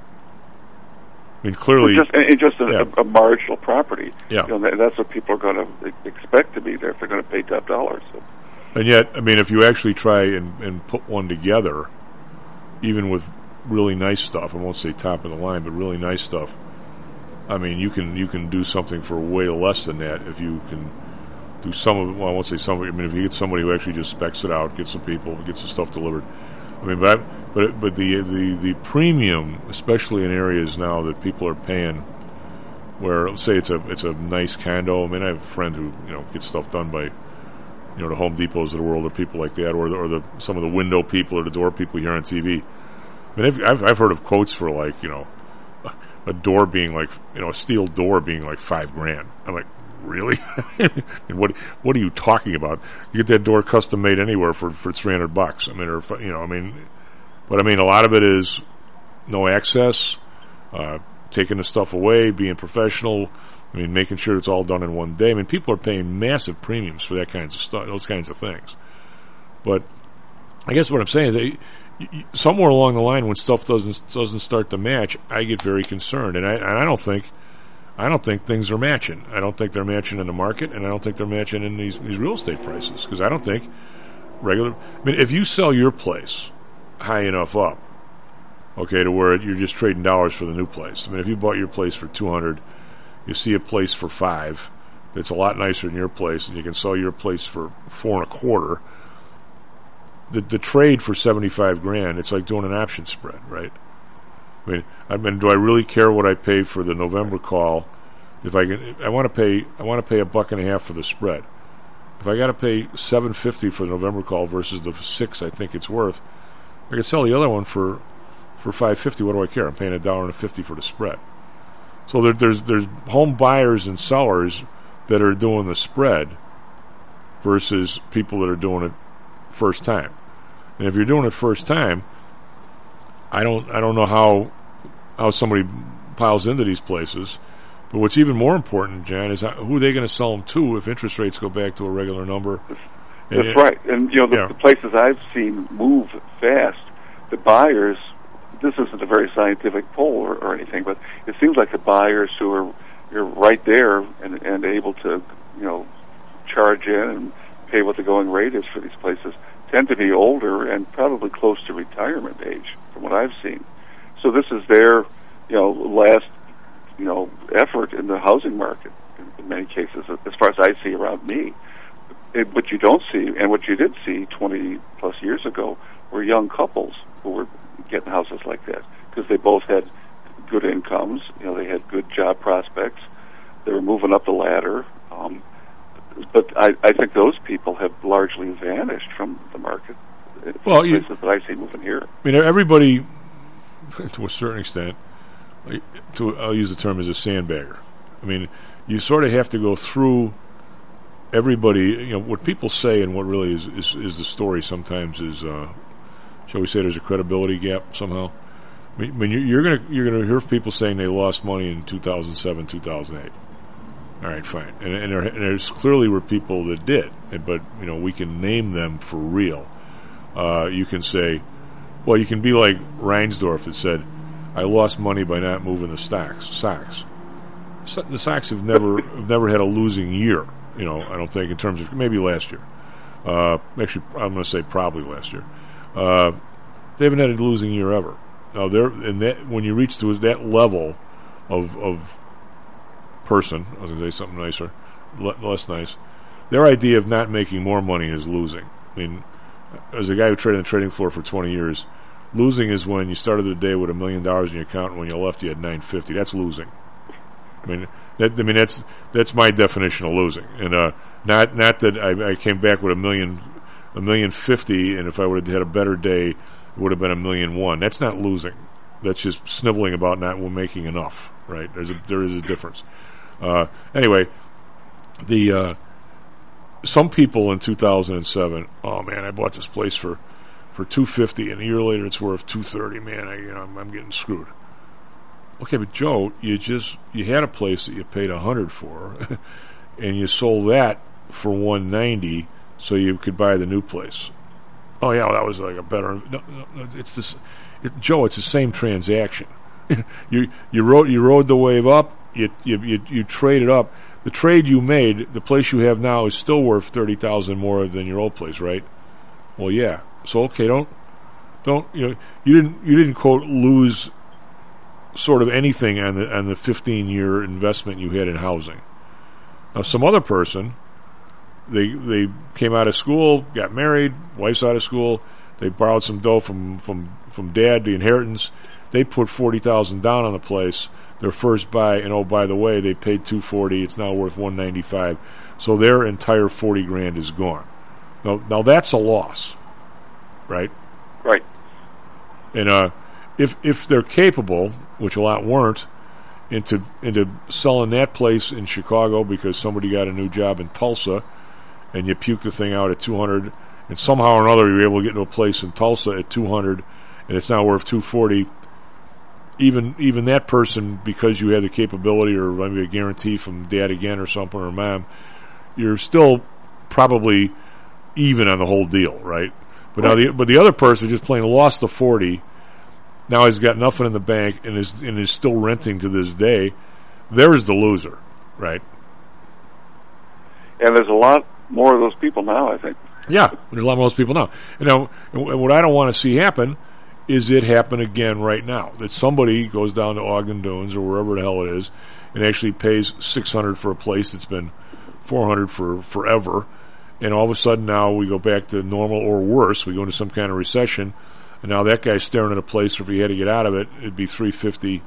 I mean, clearly, just a marginal property. Yeah, that's what people are going to expect to be there if they're going to pay top dollars. So. And yet, I mean, if you actually try and put one together, even with really nice stuff, I won't say top of the line, but really nice stuff, I mean, you can do something for way less than that if you can do some of it. Well, I won't say some of it. I mean, if you get somebody who actually just specs it out, gets some people, gets the stuff delivered. I mean, but the premium, especially in areas now that people are paying, where let's say it's a nice condo. I mean, I have a friend who gets stuff done by the Home Depots of the world, or people like that, or some of the window people or the door people here on TV. I mean, I've heard of quotes for a door being like a steel door being like $5,000. I'm like, really? And what are you talking about? You get that door custom made anywhere for $300. I mean, but I mean, a lot of it is no access, taking the stuff away, being professional. I mean, making sure it's all done in one day. I mean, people are paying massive premiums for that kinds of stuff, those kinds of things. But I guess what I'm saying is, somewhere along the line, when stuff doesn't start to match, I get very concerned, and I don't think things are matching. I don't think they're matching in the market, and I don't think they're matching in these real estate prices, because I don't think I mean, if you sell your place high enough up, okay, to where you're just trading dollars for the new place. I mean, if you bought your place for $200, you see a place for $500 that's a lot nicer than your place, and you can sell your place for $425. The trade for $75,000, it's like doing an option spread, right? I mean, do I really care what I pay for the November call? If I want to pay $1.50 for the spread. If I got to pay $7.50 for the November call versus the $6 I think it's worth, I could sell the other one for $5.50. What do I care? I'm paying $1.50 for the spread. So there's home buyers and sellers that are doing the spread versus people that are doing it first time. And if you're doing it first time, I don't know how somebody piles into these places But what's even more important, John, is who are they going to sell them to if interest rates go back to a regular number? That's right. And, the places I've seen move fast, the buyers, this isn't a very scientific poll or anything, but it seems like the buyers who are right there and able to, charge in and pay what the going rate is for these places tend to be older and probably close to retirement age, from what I've seen. So this is their, last, effort in the housing market in many cases, as far as I see around me. What you don't see, and what you did see 20 plus years ago, were young couples who were getting houses like that because they both had good incomes. They had good job prospects. They were moving up the ladder. But I think those people have largely vanished from the market. Well, places that I see moving here. I mean, everybody, to a certain extent, I'll use the term as a sandbagger. I mean, you sort of have to go through everybody. What people say and what really is the story sometimes is, shall we say, there's a credibility gap somehow. I mean, you're gonna hear people saying they lost money in 2007, 2008. All right, fine, and there's clearly were people that did, but we can name them for real. You can say, well, you can be like Reinsdorf that said, "I lost money by not moving the Sox." The Sox have never had a losing year. I don't think in terms of maybe last year. Actually, I'm going to say probably last year. They haven't had a losing year ever. Now, when you reach to that level of person, I was going to say something nicer, less nice. Their idea of not making more money is losing. I mean, as a guy who traded on the trading floor for 20 years, losing is when you started the day with $1 million in your account, and when you left, you had $950. That's losing. I mean, that's my definition of losing, and not that I came back with $1,050,000, and if I would have had a better day, it would have been $1,000,001. That's not losing. That's just sniveling about not making enough. Right? There is a difference. Anyway, some people in 2007, oh man, I bought this place for $250, and a year later it's worth $230. Man, I'm getting screwed. Okay, but Joe, you had a place that you paid $100 for, and you sold that for $190, so you could buy the new place. Oh yeah, well, that was like a better. No, it's this, Joe. It's the same transaction. You rode the wave up. You traded up. The trade you made, the place you have now, is still worth $30,000 more than your old place, right? Well, yeah. So okay, don't you didn't quote lose sort of anything on the 15-year investment you had in housing. Now, some other person, they came out of school, got married, wife's out of school, they borrowed some dough from dad, the inheritance. They put $40,000 down on the place, their first buy, and oh, by the way, they paid $240. It's now worth $195. So their entire $40,000 is gone. Now that's a loss, right? Right. And if they're capable, which a lot weren't, into selling that place in Chicago because somebody got a new job in Tulsa, and you puke the thing out at $200, and somehow or another you're able to get into a place in Tulsa at $200, and it's now worth $240. Even that person, because you had the capability or maybe a guarantee from dad again or something or mom, you're still probably even on the whole deal, right? But now the other person just plain lost the $40. Now he's got nothing in the bank and is still renting to this day. There's the loser, right? And there's a lot more of those people now, I think. Yeah, there's a lot more of those people now. And what I don't want to see happen is it happen again right now. That somebody goes down to Ogden Dunes or wherever the hell it is and actually pays $600 for a place that's been $400 for forever. And all of a sudden now we go back to normal or worse. We go into some kind of recession. And now that guy's staring at a place where if he had to get out of it, it'd be $350.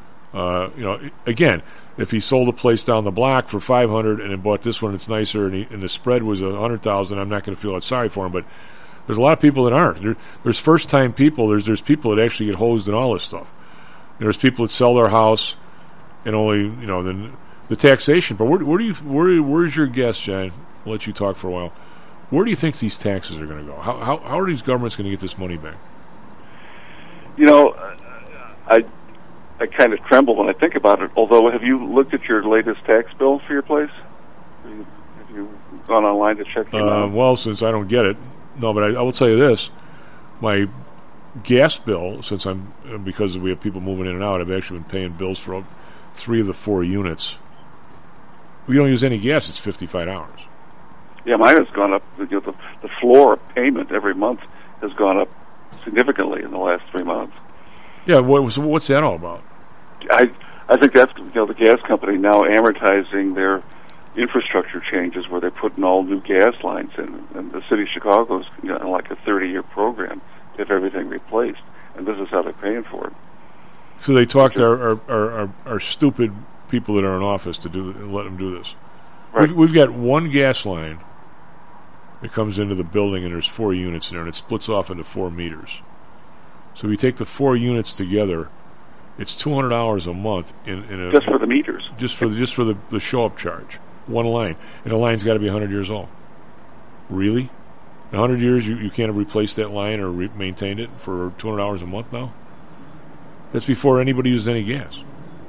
Again, if he sold a place down the block for $500 and then bought this one, it's nicer, and the spread was $100,000. I'm not going to feel that sorry for him, but there's a lot of people that aren't. There's first-time people. There's people that actually get hosed and all this stuff. There's people that sell their house and only the taxation. But where's your guess, John? I'll let you talk for a while. Where do you think these taxes are going to go? How are these governments going to get this money back? I kind of tremble when I think about it. Although, have you looked at your latest tax bill for your place? Have you gone online to check it out? Well, since I don't get it, no. But I will tell you this: my gas bill, because we have people moving in and out, I've actually been paying bills for 3 of the 4 units. We don't use any gas. It's $55. Yeah, mine has gone up. The floor payment every month has gone up significantly in the last 3 months. Yeah, what's that all about? I think that's the gas company now amortizing their infrastructure changes where they're putting all new gas lines in, and the city of Chicago's like a 30-year program to have everything replaced, and this is how they're paying for it. So they talk to our stupid people that are in office to let them do this. Right. We've got one gas line that comes into the building, and there's 4 units there, and it splits off into 4 meters. So if you take the 4 units together, it's $200 a month in just for the meters, just for the show up charge. One line, and the line's got to be 100 years old. Really? In 100 years, you can't have replaced that line or maintained it for $200 a month now? That's before anybody uses any gas.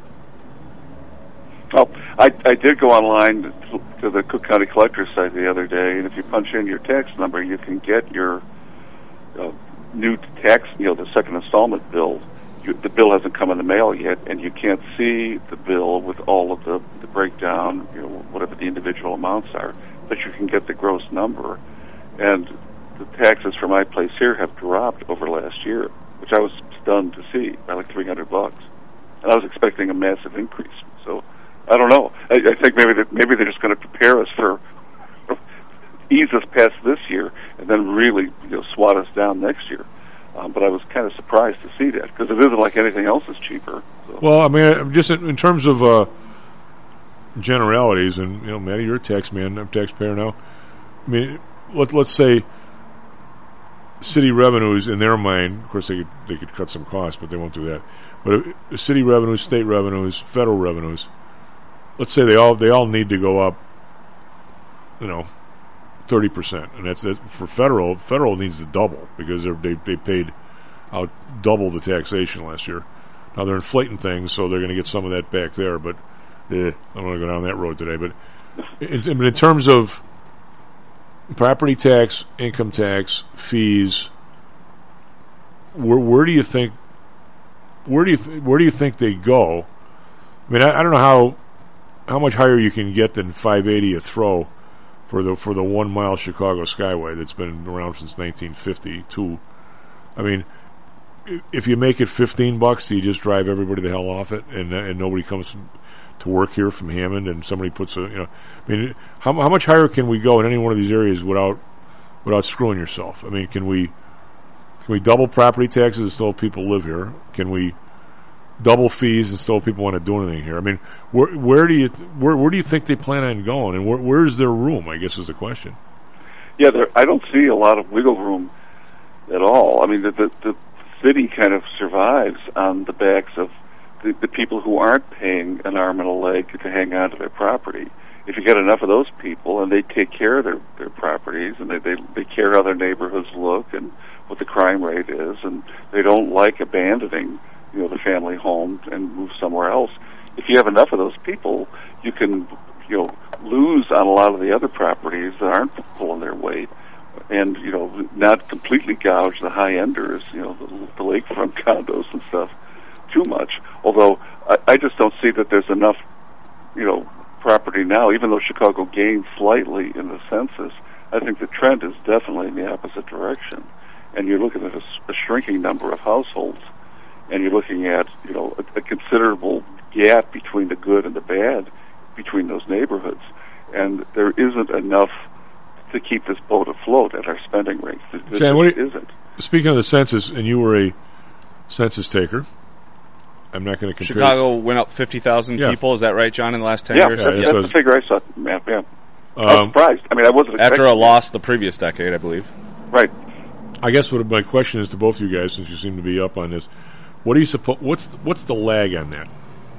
Oh, I did go online to the Cook County Collector's site the other day, and if you punch in your tax number, you can get your new tax, the second installment bill. The bill hasn't come in the mail yet, and you can't see the bill with all of the breakdown, whatever the individual amounts are, but you can get the gross number. And the taxes for my place here have dropped over last year, which I was stunned to see, by like $300. And I was expecting a massive increase. So I don't know. I think maybe they're just going to prepare us for ease us past this year, and then really swat us down next year. But I was kind of surprised to see that, because it isn't like anything else is cheaper. So. Well, I mean, just in terms of generalities, and Matty, you're a tax man, I'm a taxpayer now. I mean, let's say city revenues, in their mind, of course they could cut some costs, but they won't do that. But city revenues, state revenues, federal revenues, let's say they all need to go up, 30%, and that's for federal. Federal needs to double because they paid out double the taxation last year. Now they're inflating things, so they're going to get some of that back there. But I don't want to go down that road today. But in terms of property tax, income tax, fees, where do you think they go? I mean, I don't know how much higher you can get than $580 a throw for the 1 mile Chicago Skyway that's been around since 1952. I mean, if you make it $15, do you just drive everybody the hell off it, and nobody comes to work here from Hammond, and somebody puts I mean, how much higher can we go in any one of these areas without screwing yourself? I mean, can we double property taxes and still people live here? Can we double fees and still people want to do anything here? I mean, where do you think they plan on going, and where's their room, I guess is the question. Yeah, I don't see a lot of wiggle room at all. I mean, the city kind of survives on the backs of the people who aren't paying an arm and a leg to hang on to their property. If you get enough of those people, and they take care of their properties, and they care how their neighborhoods look and what the crime rate is, and they don't like abandoning the family home and move somewhere else. If you have enough of those people, you can lose on a lot of the other properties that aren't pulling their weight, and not completely gouge the high enders, the lakefront condos and stuff too much. Although I just don't see that there's enough property now. Even though Chicago gained slightly in the census, I think the trend is definitely in the opposite direction, and you're looking at a shrinking number of households. And you're looking at, a considerable gap between the good and the bad between those neighborhoods. And there isn't enough to keep this boat afloat at our spending rates. There isn't. Speaking of the census, and you were a census taker, I'm not going to compare. Chicago went up 50,000 people. Is that right, John, in the last 10 years? Yeah, that's the figure I saw. Yeah. I was surprised. I mean, I wasn't expecting after a loss the previous decade, I believe. Right. I guess what my question is to both of you guys, since you seem to be up on this, what do you suppose? What's the lag on that?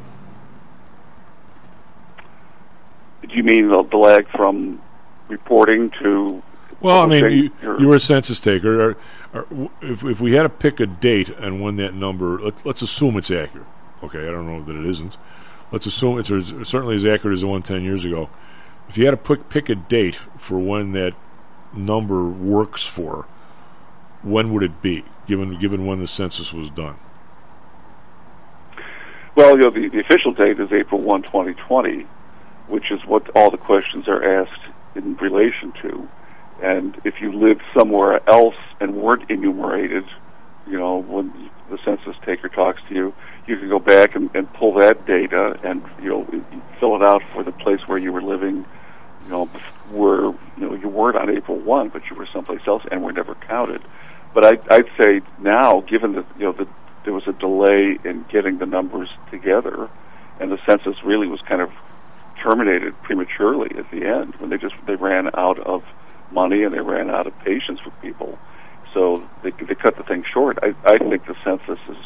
Do you mean the lag from reporting to? Well, I mean, you were a census taker. If we had to pick a date on when that number, let's assume it's accurate. Okay, I don't know that it isn't. Let's assume it's certainly as accurate as the one 10 years ago. If you had to pick a date for when that number works for, when would it be, given when the census was done? Well, the official date is April 1, 2020, which is what all the questions are asked in relation to. And if you lived somewhere else and weren't enumerated, when the census taker talks to you, you can go back and pull that data and, fill it out for the place where you were living, where, you weren't on April 1, but you were someplace else and were never counted. But I'd say now, given that, that there was a delay in getting the numbers together, and the census really was kind of terminated prematurely at the end when they ran out of money and they ran out of patience with people. So they cut the thing short. I think the census is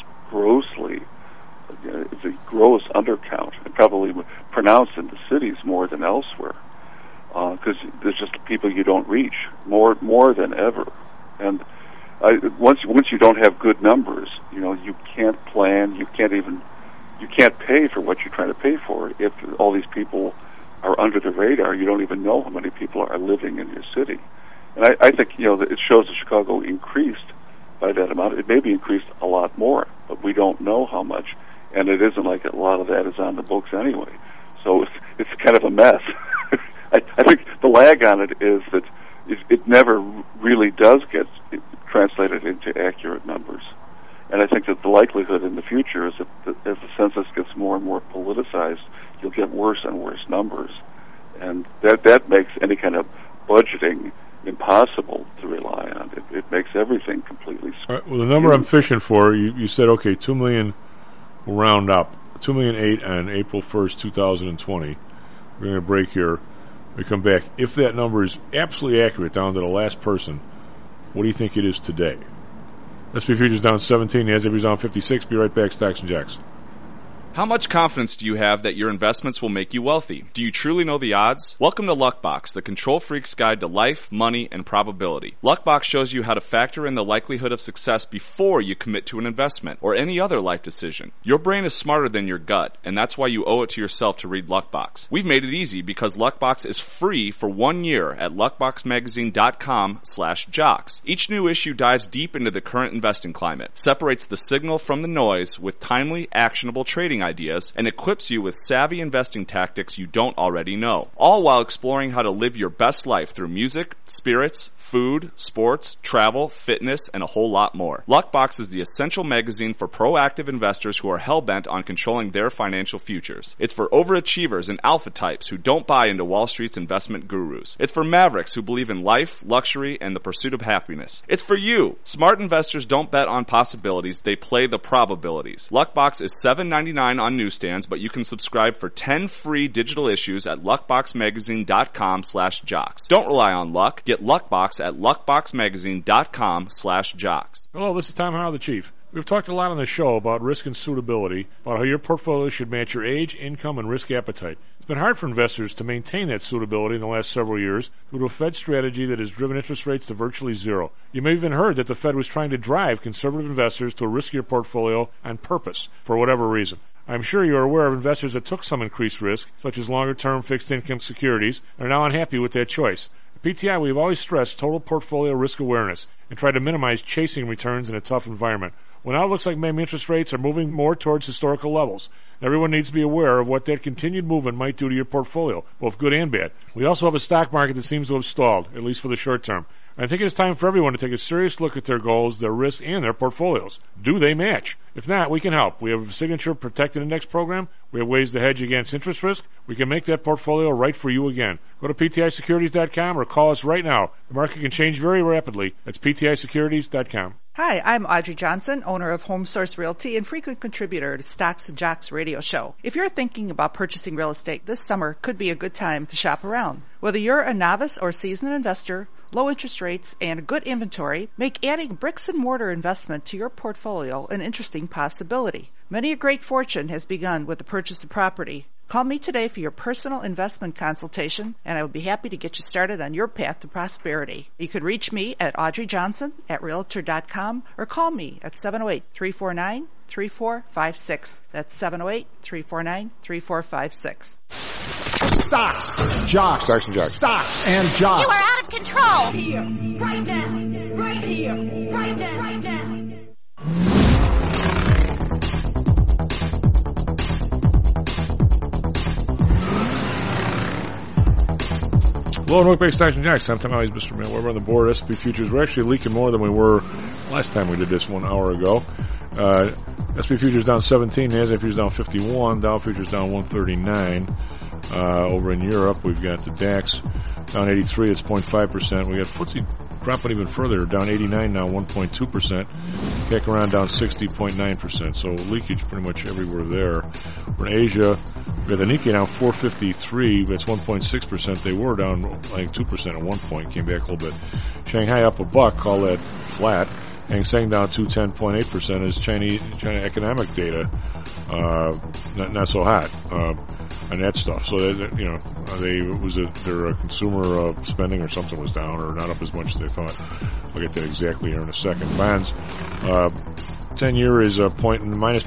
it's a gross undercount, and probably pronounced in the cities more than elsewhere, because there's just people you don't reach more than ever. And once you don't have good numbers, you can't plan, you can't pay for what you're trying to pay for. If all these people are under the radar, you don't even know how many people are living in your city. And I think, that it shows that Chicago increased by that amount. It may be increased a lot more, but we don't know how much. And it isn't like a lot of that is on the books anyway. So it's kind of a mess. I think the lag on it is that it never really does get translated into accurate numbers. And I think that the likelihood in the future is that as the census gets more and more politicized, you'll get worse and worse numbers. And that makes any kind of budgeting impossible to rely on. It makes everything completely skewed. All right, well, the number I'm fishing for, you said, okay, 2 million will round up. 2,000,008 on April 1st, 2020. We're going to break here. We come back. If that number is absolutely accurate down to the last person, what do you think it is today? S&P Futures down 17, NASDAQ is down 56. Be right back, Stocks and Jacks. How much confidence do you have that your investments will make you wealthy? Do you truly know the odds? Welcome to Luckbox, the control freak's guide to life, money, and probability. Luckbox shows you how to factor in the likelihood of success before you commit to an investment or any other life decision. Your brain is smarter than your gut, and that's why you owe it to yourself to read Luckbox. We've made it easy because Luckbox is free for 1 year at luckboxmagazine.com/jocks. Each new issue dives deep into the current investing climate, separates the signal from the noise with timely, actionable trading ideas, and equips you with savvy investing tactics you don't already know, all while exploring how to live your best life through music, spirits, food, sports, travel, fitness, and a whole lot more. Luckbox is the essential magazine for proactive investors who are hell-bent on controlling their financial futures. It's for overachievers and alpha types who don't buy into Wall Street's investment gurus. It's for mavericks who believe in life, luxury, and the pursuit of happiness. It's for you. Smart investors don't bet on possibilities, they play the probabilities. Luckbox is $7.99 on newsstands, but you can subscribe for 10 free digital issues at luckboxmagazine.com/jocks. Don't rely on luck. Get Luckbox at luckboxmagazine.com/jocks. Hello, this is Tom Howell, the Chief. We've talked a lot on the show about risk and suitability, about how your portfolio should match your age, income, and risk appetite. It's been hard for investors to maintain that suitability in the last several years due to a Fed strategy that has driven interest rates to virtually zero. You may have even heard that the Fed was trying to drive conservative investors to a riskier portfolio on purpose, for whatever reason. I'm sure you are aware of investors that took some increased risk, such as longer-term fixed-income securities, and are now unhappy with that choice. At PTI, we've always stressed total portfolio risk awareness and tried to minimize chasing returns in a tough environment. Well, now it looks like maybe interest rates are moving more towards historical levels. Everyone needs to be aware of what that continued movement might do to your portfolio, both good and bad. We also have a stock market that seems to have stalled, at least for the short term. I think it's time for everyone to take a serious look at their goals, their risks, and their portfolios. Do they match? If not, we can help. We have a signature protected index program. We have ways to hedge against interest risk. We can make that portfolio right for you again. Go to PTIsecurities.com or call us right now. The market can change very rapidly. That's PTIsecurities.com. Hi, I'm Audrey Johnson, owner of Home Source Realty and frequent contributor to Stocks and Jocks radio show. If you're thinking about purchasing real estate, this summer could be a good time to shop around. Whether you're a novice or seasoned investor, low interest rates, and a good inventory make adding bricks and mortar investment to your portfolio an interesting possibility. Many a great fortune has begun with the purchase of property. Call me today for your personal investment consultation, and I will be happy to get you started on your path to prosperity. You can reach me at audreyjohnson@realtor.com or call me at 708-349-3456. That's 708-349-3456. Stocks, jocks, Stocks and jocks. Stocks and jocks. You are out of control. Here, right now, right here, right now, right now. Hello and welcome back to Stocks and Jocks. I'm Tom Always, Mr. Matt Weber on the board. S&P futures, we're actually leaking more than we were last time we did this 1 hour ago. S&P futures down 17, NASDAQ futures down 51, Dow futures down 139. Over in Europe, we've got the DAX down 83, it's 0.5%. We got FTSE dropping even further, down 89 now, 1.2%. CAC around down 60.9%. So leakage pretty much everywhere there. For Asia, we got the Nikkei down 453, that's 1.6%. They were down, I think, 2% at one point, came back a little bit. Shanghai up a buck, call that flat. Hang Seng down 210.8% as China economic data, not so hot, and that stuff. So that, their consumer spending or something was down or not up as much as they thought. I'll get that exactly here in a second. Bonds, 10-year is minus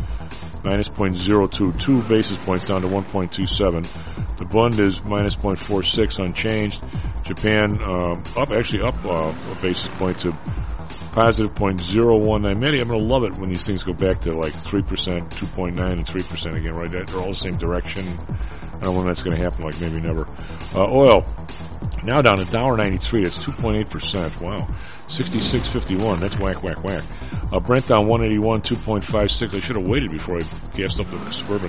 0.022 basis points down to 1.27. The Bund is minus 0.46 unchanged. Japan, up a basis point to positive 0.019. Matty, I'm going to love it when these things go back to like 3%, 2.9, and 3% again, right? They're all the same direction. I don't know when that's going to happen, like maybe never. Oil, now down to $1.93. It's 2.8%. Wow. 66.51. That's whack. Brent down 181, 2.56. I should have waited before I gassed up the Suburban.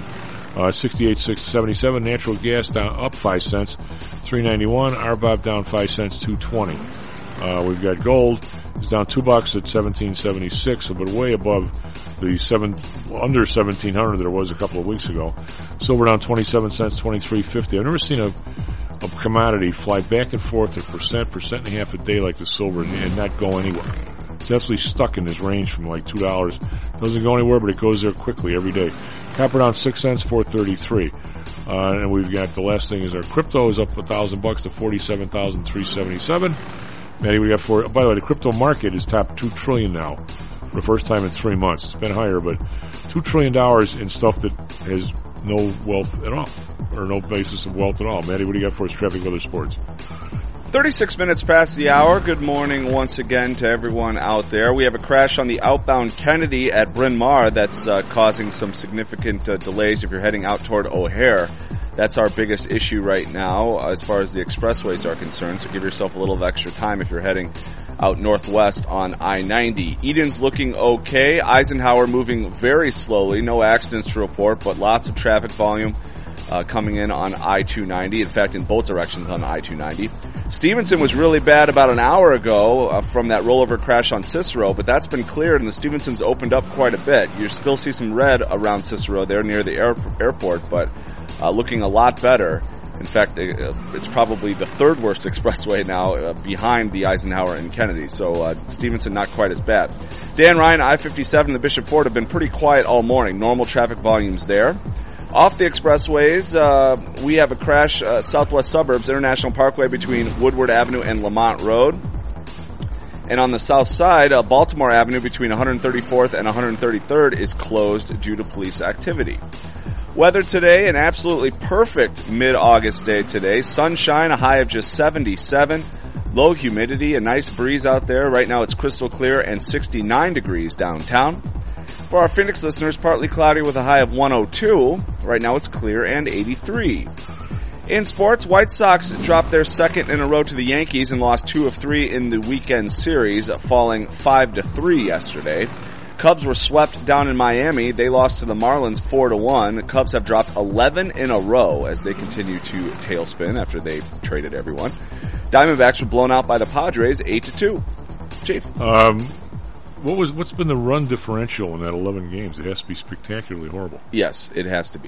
68.77. Natural gas down up 5 cents, 3.91. RBOB down 5 cents, 2.20. We've got gold. It's down $2 at 1776, but way above the under 1700 that it was a couple of weeks ago. Silver down 27 cents, 23.50. I've never seen a commodity fly back and forth a percent and a half a day like the silver and not go anywhere. It's absolutely stuck in this range from like $2. Doesn't go anywhere, but it goes there quickly every day. Copper down 6 cents, 4.33. And we've got the last thing is our crypto is up $1,000 to 47,377. Matty, we got by the way, the crypto market is top $2 trillion now for the first time in 3 months. It's been higher, but $2 trillion in stuff that has no wealth at all, or no basis of wealth at all. Matty, what do you got for us? Traffic, weather, sports. 36 minutes past the hour. Good morning once again to everyone out there. We have a crash on the outbound Kennedy at Bryn Mawr that's causing some significant delays if you're heading out toward O'Hare. That's our biggest issue right now as far as the expressways are concerned, so give yourself a little extra time if you're heading out northwest on I-90. Eden's looking okay. Eisenhower moving very slowly. No accidents to report, but lots of traffic volume coming in on I-290. In fact, in both directions on I-290. Stevenson was really bad about an hour ago from that rollover crash on Cicero, but that's been cleared and the Stevenson's opened up quite a bit. You still see some red around Cicero there near the airport, but looking a lot better. In fact, it's probably the third worst expressway now behind the Eisenhower and Kennedy. So Stevenson not quite as bad. Dan Ryan, I-57 and the Bishop Ford have been pretty quiet all morning. Normal traffic volumes there. Off the expressways, we have a crash southwest suburbs, International Parkway between Woodward Avenue and Lamont Road. And on the south side, Baltimore Avenue between 134th and 133rd is closed due to police activity. Weather today, an absolutely perfect mid-August day today. Sunshine, a high of just 77. Low humidity, a nice breeze out there. Right now it's crystal clear and 69 degrees downtown. For our Phoenix listeners, partly cloudy with a high of 102. Right now it's clear and 83. In sports, White Sox dropped their second in a row to the Yankees and lost 2 of 3 in the weekend series, falling 5-3 yesterday. Cubs were swept down in Miami. They lost to the Marlins 4-1. The Cubs have dropped 11 in a row as they continue to tailspin after they traded everyone. Diamondbacks were blown out by the Padres 8-2. Chief. What's been the run differential in that 11 games? It has to be spectacularly horrible. Yes, it has to be.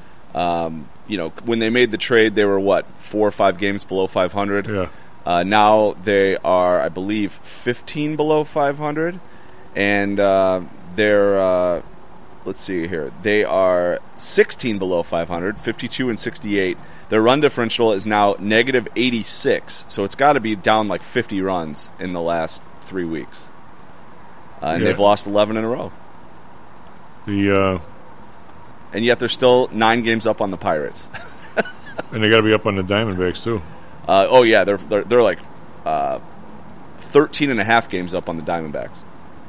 When they made the trade, they were 4 or 5 games below 500. Yeah. Now they are, I believe, 15 below 500. And they're let's see here. They are 16 below 500, 52 and 68. Their run differential is now negative 86, so it's got to be down like 50 runs in the last 3 weeks. And they've lost 11 in a row. And yet they're still 9 games up on the Pirates. And they got to be up on the Diamondbacks too. They're like 13 and a half games up on the Diamondbacks.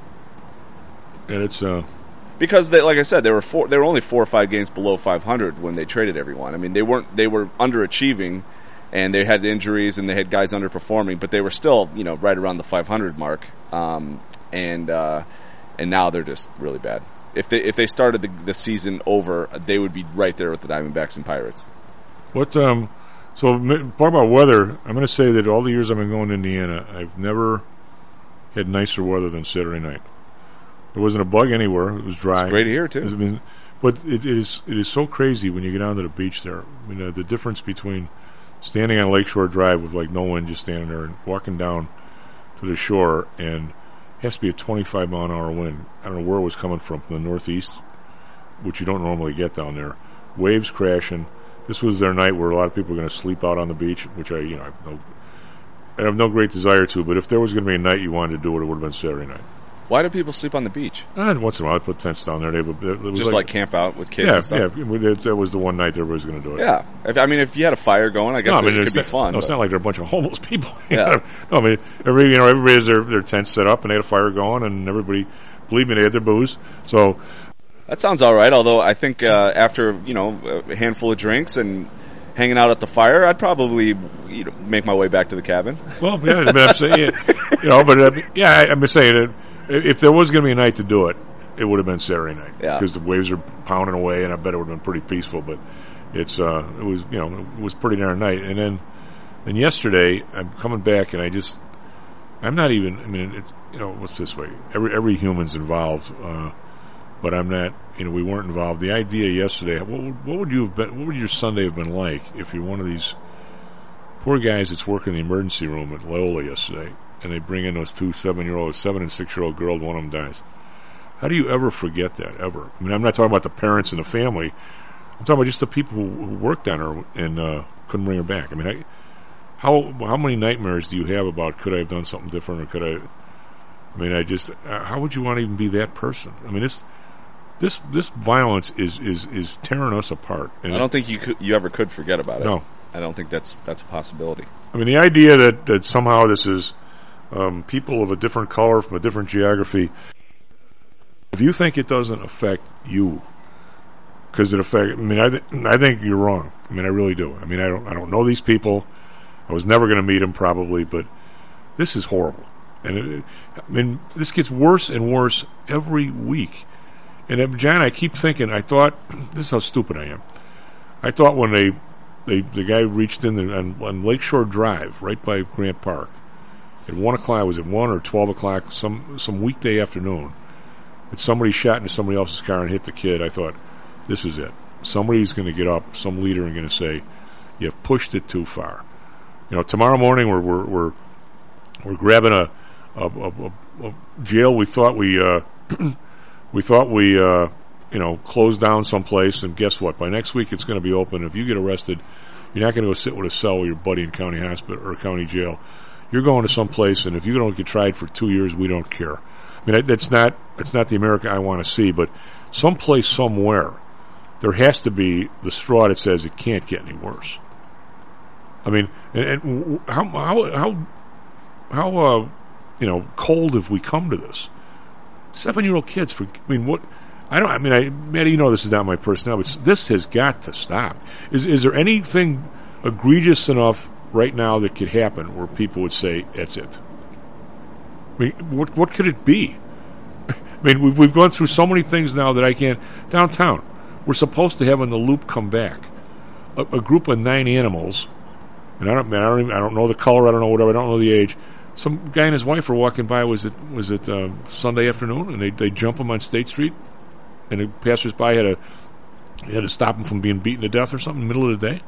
And it's because they, like I said, they were only 4 or 5 games below 500 when they traded everyone. I mean, they were underachieving, and they had injuries and they had guys underperforming, but they were still, right around the 500 mark. And now they're just really bad. If they started the season over, they would be right there with the Diamondbacks and Pirates. What? So talk about weather. I'm going to say that all the years I've been going to Indiana, I've never had nicer weather than Saturday night. There wasn't a bug anywhere. It was dry. It's great here too. But it is so crazy when you get down to the beach there. I mean, the difference between standing on Lakeshore Drive with like no wind, just standing there, and walking down to the shore, and it has to be a 25-mile-an-hour wind. I don't know where it was coming from the northeast, which you don't normally get down there. Waves crashing. This was their night where a lot of people were going to sleep out on the beach, which I have no great desire to. But if there was going to be a night you wanted to do it, it would have been Saturday night. Why do people sleep on the beach? Once in a while, I'd put tents down there. It was just like camp out with kids and stuff? Yeah, that was the one night everybody was going to do it. Yeah. If you had a fire going, I guess it could be fun. No, it's not like they're a bunch of homeless people. Yeah. No, I mean, everybody has their tents set up, and they had a fire going, and everybody, believe me, they had their booze. So that sounds all right, although I think after, a handful of drinks and hanging out at the fire, I'd probably make my way back to the cabin. Well, yeah, but I'm saying, I'm saying that if there was going to be a night to do it, it would have been Saturday night. Yeah. Because the waves are pounding away, and I bet it would have been pretty peaceful. But it was pretty darn night. And then yesterday, I'm coming back, and I'm not even. I mean, it's what's this way? Every human's involved, but I'm not. We weren't involved. The idea yesterday. What would you have been? What would your Sunday have been like if you're one of these poor guys that's working in the emergency room at Loyola yesterday? And they bring in those 2 7 and 6-year-old girls, one of them dies. How do you ever forget that, ever? I mean, I'm not talking about the parents and the family. I'm talking about just the people who worked on her and couldn't bring her back. I mean, how many nightmares do you have about could I have done something different, or could I? I mean, how would you want to even be that person? I mean, this violence is tearing us apart. And I don't think you ever could forget about it. No. I don't think that's a possibility. I mean, the idea that somehow this is people of a different color from a different geography. If you think it doesn't affect you, because it affects, I mean, I think you're wrong. I mean, I really do. I mean, I don't know these people. I was never going to meet them probably, but this is horrible. And this gets worse and worse every week. And John, I keep thinking. I thought, this is how stupid I am. I thought when the guy reached in there on Lakeshore Drive, right by Grant Park. At 1 o'clock, was it 1 or 12 o'clock, some weekday afternoon, that somebody shot into somebody else's car and hit the kid. I thought, this is it. Somebody's going to get up, some leader, and going to say, you've pushed it too far. Tomorrow morning we're grabbing a jail. We thought we closed down someplace, and guess what? By next week it's going to be open. If you get arrested, you're not going to go sit with a cell with your buddy in county hospital or county jail. You're going to some place, and if you don't get tried for 2 years, we don't care. I mean, that's not the America I want to see, but someplace, somewhere, there has to be the straw that says it can't get any worse. I mean, and how cold have we come to this? 7-year-old kids. Maddie, this is not my personality, but this has got to stop. Is there anything egregious enough right now that could happen where people would say, that's it? I mean, what could it be? I mean, we've gone through so many things now that I can't. Downtown, we're supposed to have when the Loop come back a group of 9 animals, and I don't know the color, I don't know whatever, I don't know the age. Some guy and his wife were walking by. Was it Sunday afternoon, and they jump them on State Street, and the passersby had to stop them from being beaten to death or something in the middle of the day.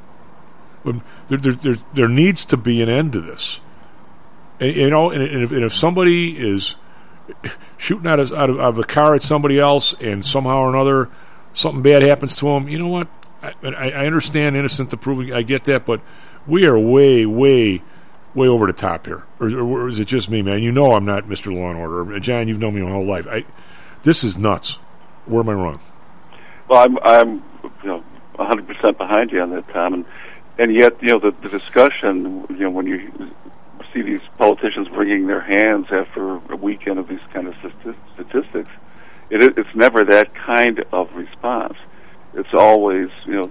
There needs to be an end to this. And if somebody is shooting out of the car at somebody else, and somehow or another something bad happens to him. You know what? I understand innocent to proven. I get that, but we are way over the top here. Or is it just me, man? You know I'm not Mr. Law and Order. John, you've known me my whole life. This is nuts. Where am I wrong? Well, I'm 100% behind you on that, Tom, and yet the discussion, when you see these politicians wringing their hands after a weekend of these kind of statistics, it's never that kind of response. It's always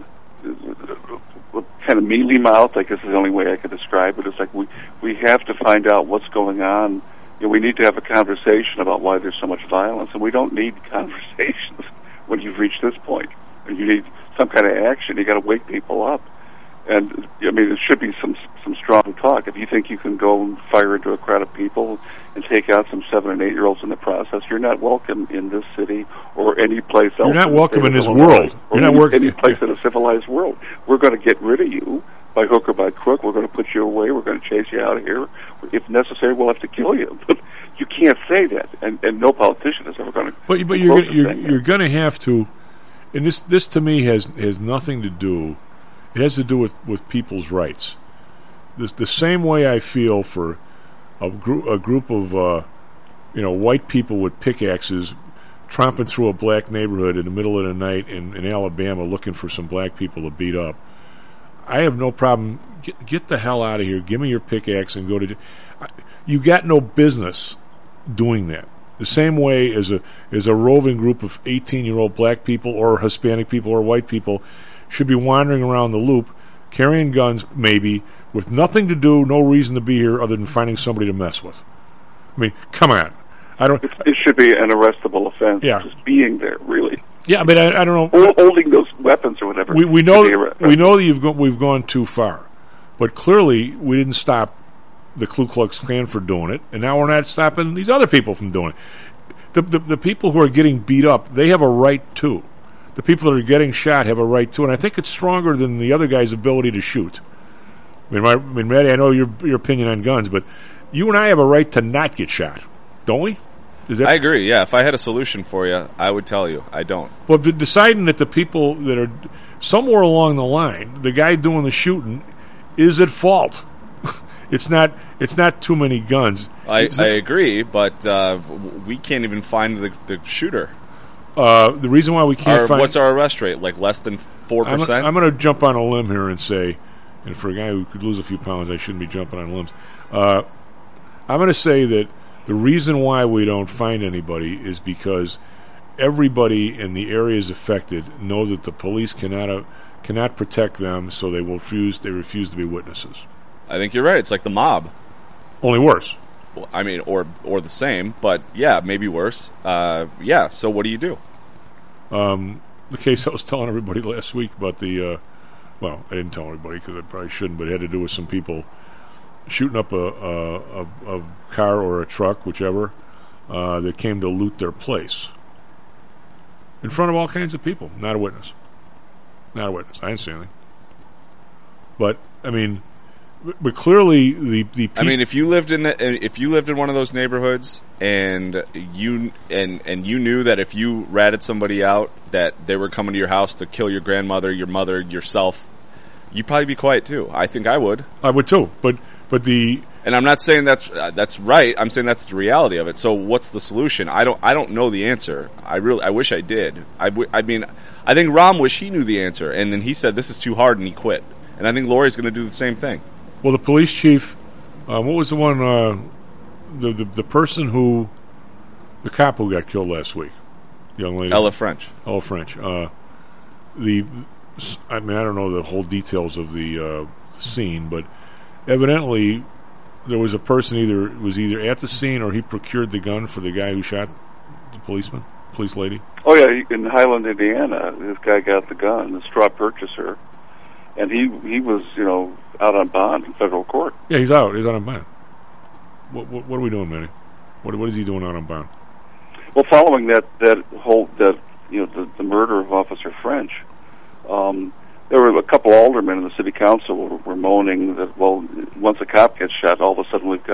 kind of mealy mouthed. I guess is the only way I could describe it. It's like we have to find out what's going on. We need to have a conversation about why there's so much violence, and we don't need conversations when you've reached this point. And you need some kind of action. You got to wake people up. And there should be some strong talk. If you think you can go and fire into a crowd of people and take out some 7 and 8 year olds in the process, you're not welcome in this city or any place else. You're not welcome in this world. You're not any place in a civilized world. We're going to get rid of you by hook or by crook. We're going to put you away. We're going to chase you out of here. If necessary, we'll have to kill you. But you can't say that, and no politician is ever going to. But you're going to have to. And this to me has nothing to do. It has to do with people's rights. The same way I feel for a group of white people with pickaxes tromping through a black neighborhood in the middle of the night in Alabama looking for some black people to beat up. I have no problem. Get the hell out of here. Give me your pickaxe and go to. You got no business doing that. The same way as a roving group of 18-year-old black people or Hispanic people or white people should be wandering around the loop, carrying guns, maybe, with nothing to do, no reason to be here other than finding somebody to mess with. I mean, come on. It should be an arrestable offense. Yeah. Just being there, really. Yeah, I mean, I don't know. Holding those weapons or whatever. We know that we've gone too far, but clearly we didn't stop the Ku Klux Klan for doing it, and now we're not stopping these other people from doing it. The people who are getting beat up, they have a right too. The people that are getting shot have a right too, and I think it's stronger than the other guy's ability to shoot. I mean, Maddie, I know your opinion on guns, but you and I have a right to not get shot, don't we? I agree, yeah. If I had a solution for you, I would tell you. I don't. Well, deciding that the people that are somewhere along the line, the guy doing the shooting, is at fault. It's not too many guns. I agree, but we can't even find the shooter. The reason why we can't find... What's our arrest rate? Like less than 4%? I'm going to jump on a limb here and say, and for a guy who could lose a few pounds, I shouldn't be jumping on limbs. I'm going to say that the reason why we don't find anybody is because everybody in the areas affected know that the police cannot protect them, so they refuse to be witnesses. I think you're right. It's like the mob. Only worse. Well, I mean, or the same, but yeah, maybe worse. Yeah, so what do you do? The case I was telling everybody last week about the... well, I didn't tell everybody because I probably shouldn't, but it had to do with some people shooting up a car or a truck, whichever, that came to loot their place. In front of all kinds of people. Not a witness. I didn't say anything. But, I mean... But clearly, the I mean, if you lived in one of those neighborhoods, and you knew that if you ratted somebody out, that they were coming to your house to kill your grandmother, your mother, yourself, you'd probably be quiet too. I think I would. I would too. But and I'm not saying that's right. I'm saying that's the reality of it. So what's the solution? I don't know the answer. I wish I did. I mean, I think Rahm wished he knew the answer, and then he said this is too hard, and he quit. And I think Lori's going to do the same thing. Well, the police chief, what was the one, the person who, the cop who got killed last week, young lady? Ella French. I mean, I don't know the whole details of the scene, but evidently there was a person either at the scene or he procured the gun for the guy who shot the police lady. Oh yeah, in Highland, Indiana, this guy got the gun, the straw purchaser. And he was, out on bond in federal court. Yeah, he's out. He's out on bond. What are we doing, Manny? What is he doing out on bond? Well, following the murder of Officer French, there were a couple aldermen in the city council were moaning that, well, once a cop gets shot, all of a sudden we've got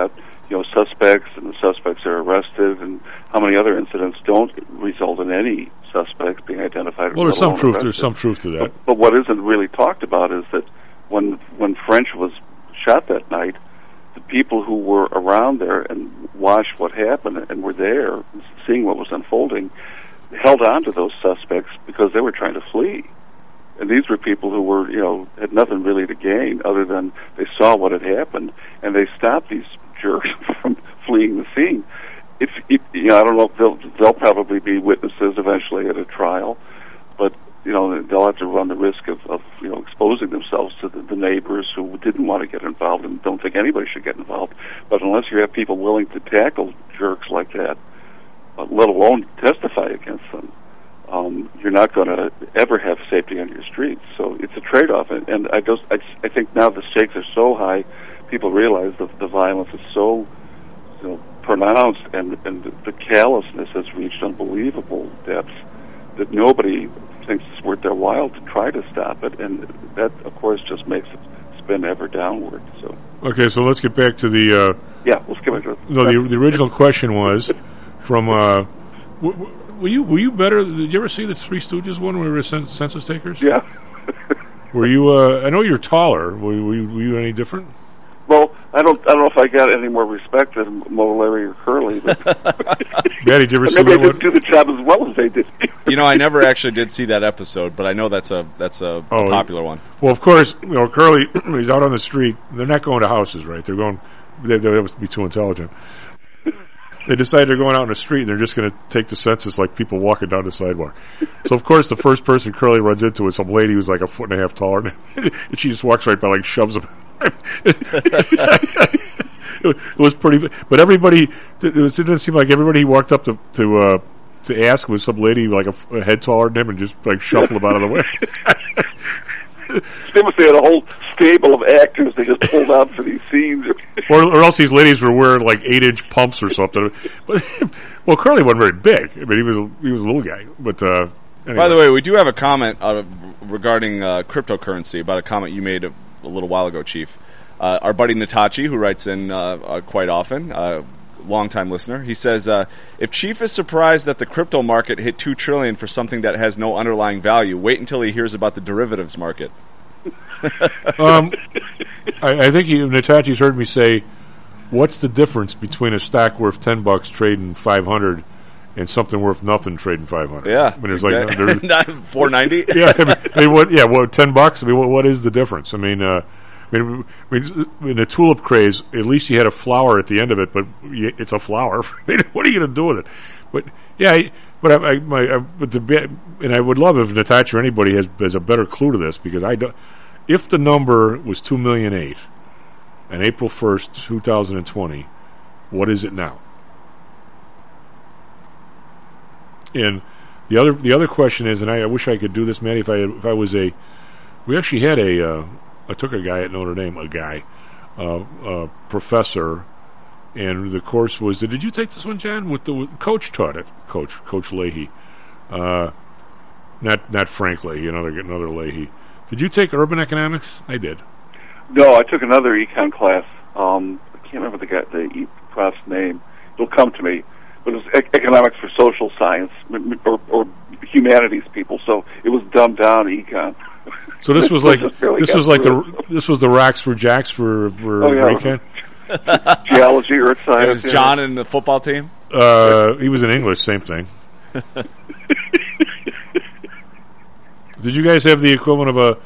suspects, and the suspects are arrested, and how many other incidents don't result in any suspects being identified. Well, there's some truth. There's some truth to that. But what isn't really talked about is that when French was shot that night, the people who were around there and watched what happened and were there, seeing what was unfolding, held on to those suspects because they were trying to flee. And these were people who were, had nothing really to gain other than they saw what had happened, and they stopped these jerks from fleeing the scene. I don't know if they'll probably be witnesses eventually at a trial, but they'll have to run the risk of exposing themselves to the neighbors who didn't want to get involved and don't think anybody should get involved. But unless you have people willing to tackle jerks like that, let alone testify against them, you're not going to ever have safety on your streets. So it's a trade-off, and I think now the stakes are so high, people realize the violence is so pronounced, and the callousness has reached unbelievable depths that nobody thinks it's worth their while to try to stop it, and that, of course, just makes it spin ever downward. So okay, so let's get back to the let's get back to it. No, the original question was from were you better? Did you ever see the Three Stooges one where we were census takers? Yeah. Were you? I know you're taller. Were you any different? Well, I don't know if I got any more respect than Mo, Larry, or Curly. But yeah, did you ever see maybe I didn't do the job as well as they did. I never actually did see that episode, but I know that's a popular one. Well, of course, Curly, he's out on the street. They're not going to houses, right? They're going. They must be too intelligent. They decide they're going out in the street and they're just going to take the census like people walking down the sidewalk. So, of course, the first person Curly runs into is some lady who's like 1.5 feet taller than him. And she just walks right by, like, shoves him. It was pretty, but everybody, it didn't seem like everybody he walked up to ask was some lady like a head taller than him and just like shuffle him out of the way. They must have had a whole stable of actors they just pulled out for these scenes. or else these ladies were wearing like 8-inch pumps or something. But well, Curly wasn't very big. I mean, he was a little guy. But anyway. By the way, we do have a comment regarding cryptocurrency about a comment you made a little while ago, Chief. Our buddy Natachi, who writes in quite often, longtime listener, he says, if Chief is surprised that the crypto market hit $2 trillion for something that has no underlying value, wait until he hears about the derivatives market. I think Natachi's heard me say, what's the difference between a stock worth $10 trading 500 and something worth nothing trading 500? Yeah, I mean, there's like not 490. Yeah, I mean, what? Yeah, what? $10? I mean, what is the difference? I mean, in a tulip craze, at least you had a flower at the end of it, but it's a flower. What are you going to do with it? But yeah, and I would love if Natacha or anybody has a better clue to this, because I don't. If the number was 2.8 million on April 1st, 2020, what is it now? And the other question is, and I wish I could do this, Matty, if I was we actually had I took a guy at Notre Dame, a professor, and the course was, did you take this one, John? With Coach taught it, Coach Leahy, not Frank Leahy, another Leahy. Did you take urban economics? I did. No, I took another econ class. I can't remember the prof's name. It'll come to me. But it was economics for social science or humanities people. So it was dumbed down econ. So this was like this was the Rocks for Jacks for econ. Geology, earth science. Was John in the football team? He was in English. Same thing. Did you guys have the equivalent of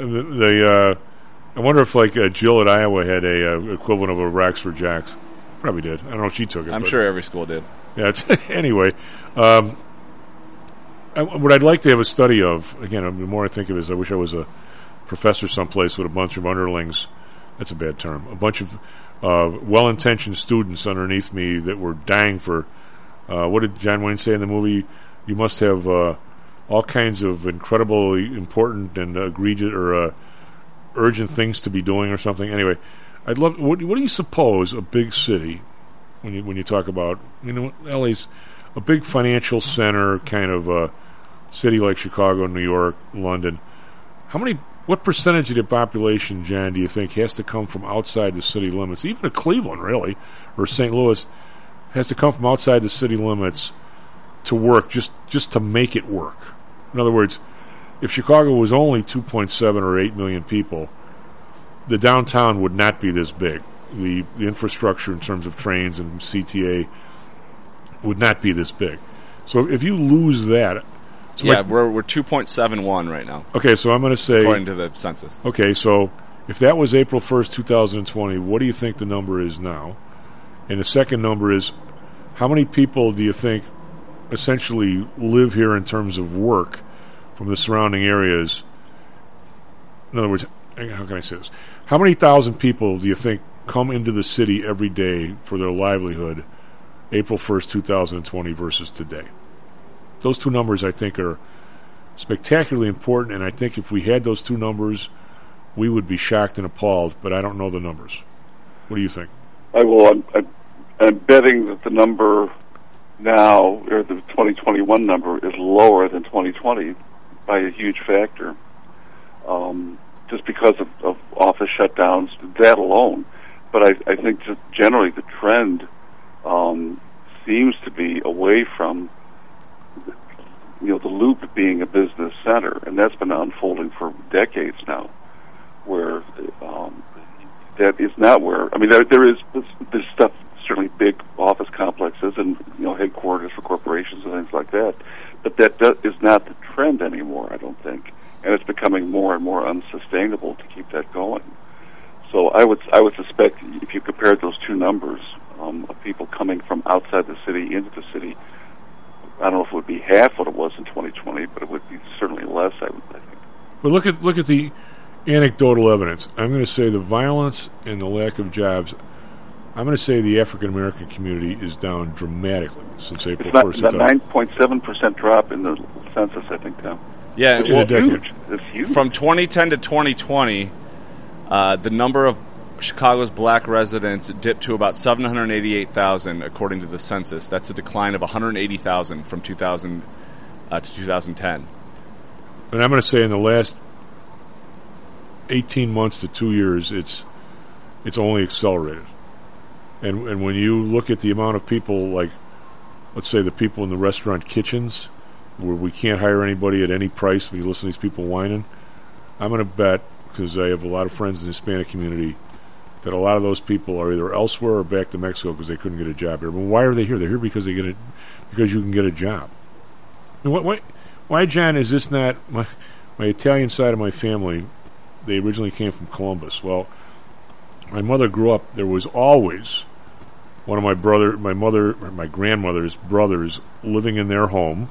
I wonder if like Jill at Iowa had a equivalent of a Rocks for Jacks. Probably did. I don't know if she took it. I'm sure every school did. Yeah. Anyway, what I'd like to have a study of, again, the more I think of it, is I wish I was a professor someplace with a bunch of underlings. That's a bad term. A bunch of well-intentioned students underneath me that were dying for. What did John Wayne say in the movie? You must have all kinds of incredibly important and egregious or urgent things to be doing or something. Anyway, I'd love. What do you suppose a big city, when you talk about, LA's a big financial center kind of city like Chicago, New York, London? How many what percentage of the population, John, do you think has to come from outside the city limits? Even Cleveland, really, or St. Louis, has to come from outside the city limits to work, just to make it work. In other words, if Chicago was only 2.7 or 8 million people, the downtown would not be this big. The infrastructure in terms of trains and CTA would not be this big. So if you lose that... So we're 2.71 right now. Okay, so I'm going to say... According to the census. Okay, so if that was April 1st, 2020, what do you think the number is now? And the second number is, how many people do you think essentially live here in terms of work from the surrounding areas? In other words, how can I say this? How many thousand people do you think come into the city every day for their livelihood April 1st, 2020 versus today? Those two numbers, I think, are spectacularly important, and I think if we had those two numbers, we would be shocked and appalled, but I don't know the numbers. What do you think? I'm betting that the number now, or the 2021 number, is lower than 2020 by a huge factor. Just because of office shutdowns, that alone. But I think just generally the trend seems to be away from the Loop being a business center, and that's been unfolding for decades now, where that is not where, I mean, there is this stuff, certainly big office complexes and headquarters for corporations and things like that, but that is not the trend anymore, I don't think, and it's becoming more and more unsustainable to keep that going. So I would suspect if you compared those two numbers of people coming from outside the city into the city, I don't know if it would be half what it was in 2020, but it would be certainly less, I think. But look at the anecdotal evidence. I'm going to say the violence and the lack of jobs. I'm going to say the African American community is down dramatically since April 1st. It's a 9.7% drop in the census, I think, Tom. Yeah, huge. It's huge. From 2010 to 2020, the number of Chicago's black residents dipped to about 788,000, according to the census. That's a decline of 180,000 from 2000 to 2010. And I'm going to say in the last 18 months to 2 years, it's only accelerated. And when you look at the amount of people, like, let's say the people in the restaurant kitchens, where we can't hire anybody at any price when you listen to these people whining, I'm going to bet, because I have a lot of friends in the Hispanic community, that a lot of those people are either elsewhere or back to Mexico because they couldn't get a job here. But why are they here? They're here because because you can get a job. I mean, why, John, is this not my Italian side of my family? They originally came from Columbus. Well, my mother grew up. There was always one of my grandmother's brothers living in their home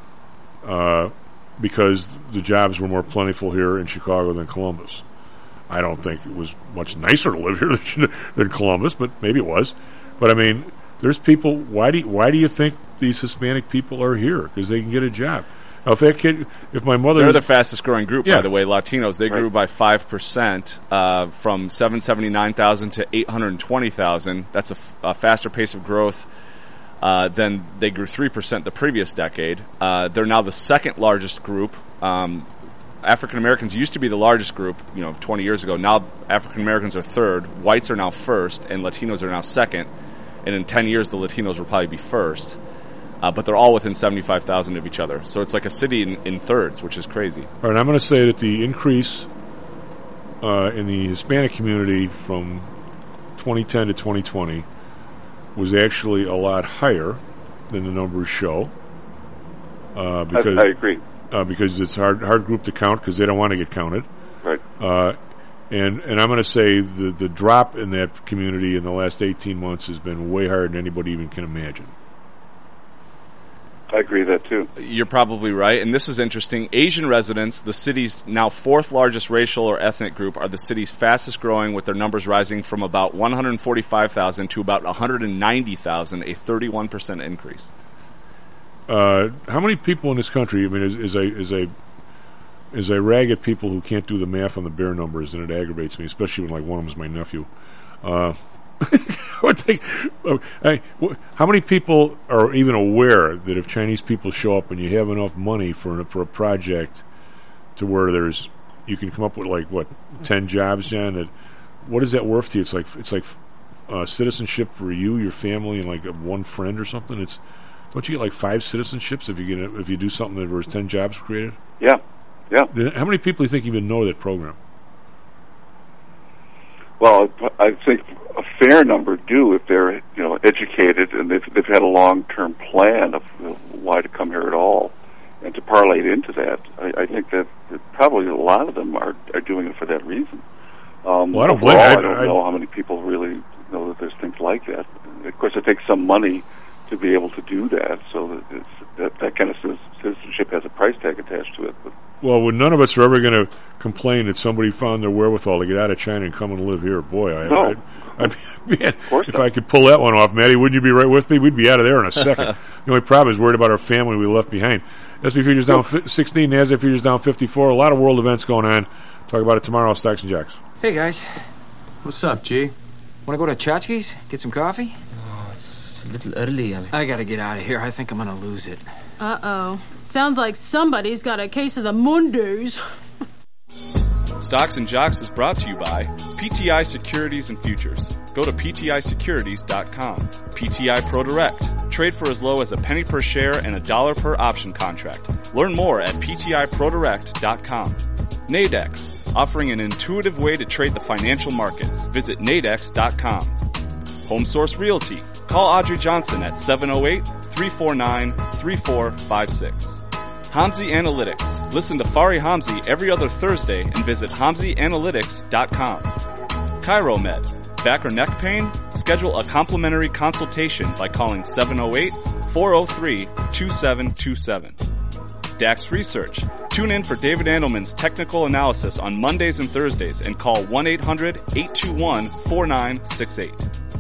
because the jobs were more plentiful here in Chicago than Columbus. I don't think it was much nicer to live here than Columbus, but maybe it was. But I mean, there's people. Why do you think these Hispanic people are here? Because they can get a job. Now, if my mother, they're the fastest growing group, by the way. Latinos, they grew by 5% from 779,000 to 820,000. That's a faster pace of growth than they grew 3% the previous decade. They're now the second largest group. African Americans used to be the largest group, 20 years ago. Now African Americans are third, whites are now first, and Latinos are now second. And in 10 years, the Latinos will probably be first. But they're all within 75,000 of each other. So it's like a city in thirds, which is crazy. All right, I'm going to say that the increase in the Hispanic community from 2010 to 2020 was actually a lot higher than the numbers show. Because I agree. Because it's a hard group to count because they don't want to get counted. Right. And I'm going to say the drop in that community in the last 18 months has been way higher than anybody even can imagine. I agree with that too. You're probably right, and this is interesting. Asian residents, the city's now fourth largest racial or ethnic group, are the city's fastest growing, with their numbers rising from about 145,000 to about 190,000, a 31% increase. How many people in this country? I mean, as I rag at people who can't do the math on the bare numbers, and it aggravates me, especially when one of them is my nephew. How many people are even aware that if Chinese people show up and you have enough money for a project to where there's you can come up with like what 10 jobs, John. What is that worth to you? It's like citizenship for you, your family, and like one friend or something. Don't you get like 5 citizenships if you do something that there's 10 jobs created? Yeah. How many people do you think even know that program? Well, I think a fair number do if they're educated and they've had a long-term plan of why to come here at all, and to parlay it into that. I think that probably a lot of them are doing it for that reason. Well, I don't know how many people really know that there's things like that. Of course, it takes some money to be able to do that, so that kind of citizenship has a price tag attached to it. But well, none of us are ever going to complain that somebody found their wherewithal to get out of China and come and live here. Boy, if I could pull that one off, Matty, wouldn't you be right with me? We'd be out of there in a second. The only problem is worried about our family we left behind. S&P Futures down 16, NASDAQ Futures down 54. A lot of world events going on. Talk about it tomorrow, Stocks and Jocks. Hey, guys. What's up, G? Want to go to Chachki's? Get some coffee? Oh, it's a little early. I got to get out of here. I think I'm going to lose it. Uh-oh. Sounds like somebody's got a case of the Mondays. Stocks and Jocks is brought to you by PTI Securities and Futures. Go to PTIsecurities.com. PTI ProDirect. Trade for as low as a penny per share and $1 per option contract. Learn more at PTIProDirect.com. Nadex, offering an intuitive way to trade the financial markets. Visit nadex.com. HomeSource Realty. Call Audrey Johnson at 708-349-3456. Hamzy Analytics. Listen to Fari Hamzy every other Thursday and visit HamzyAnalytics.com. ChiroMed. Back or neck pain? Schedule a complimentary consultation by calling 708-403-2727. DAX Research. Tune in for David Andelman's technical analysis on Mondays and Thursdays and call 1-800-821-4968.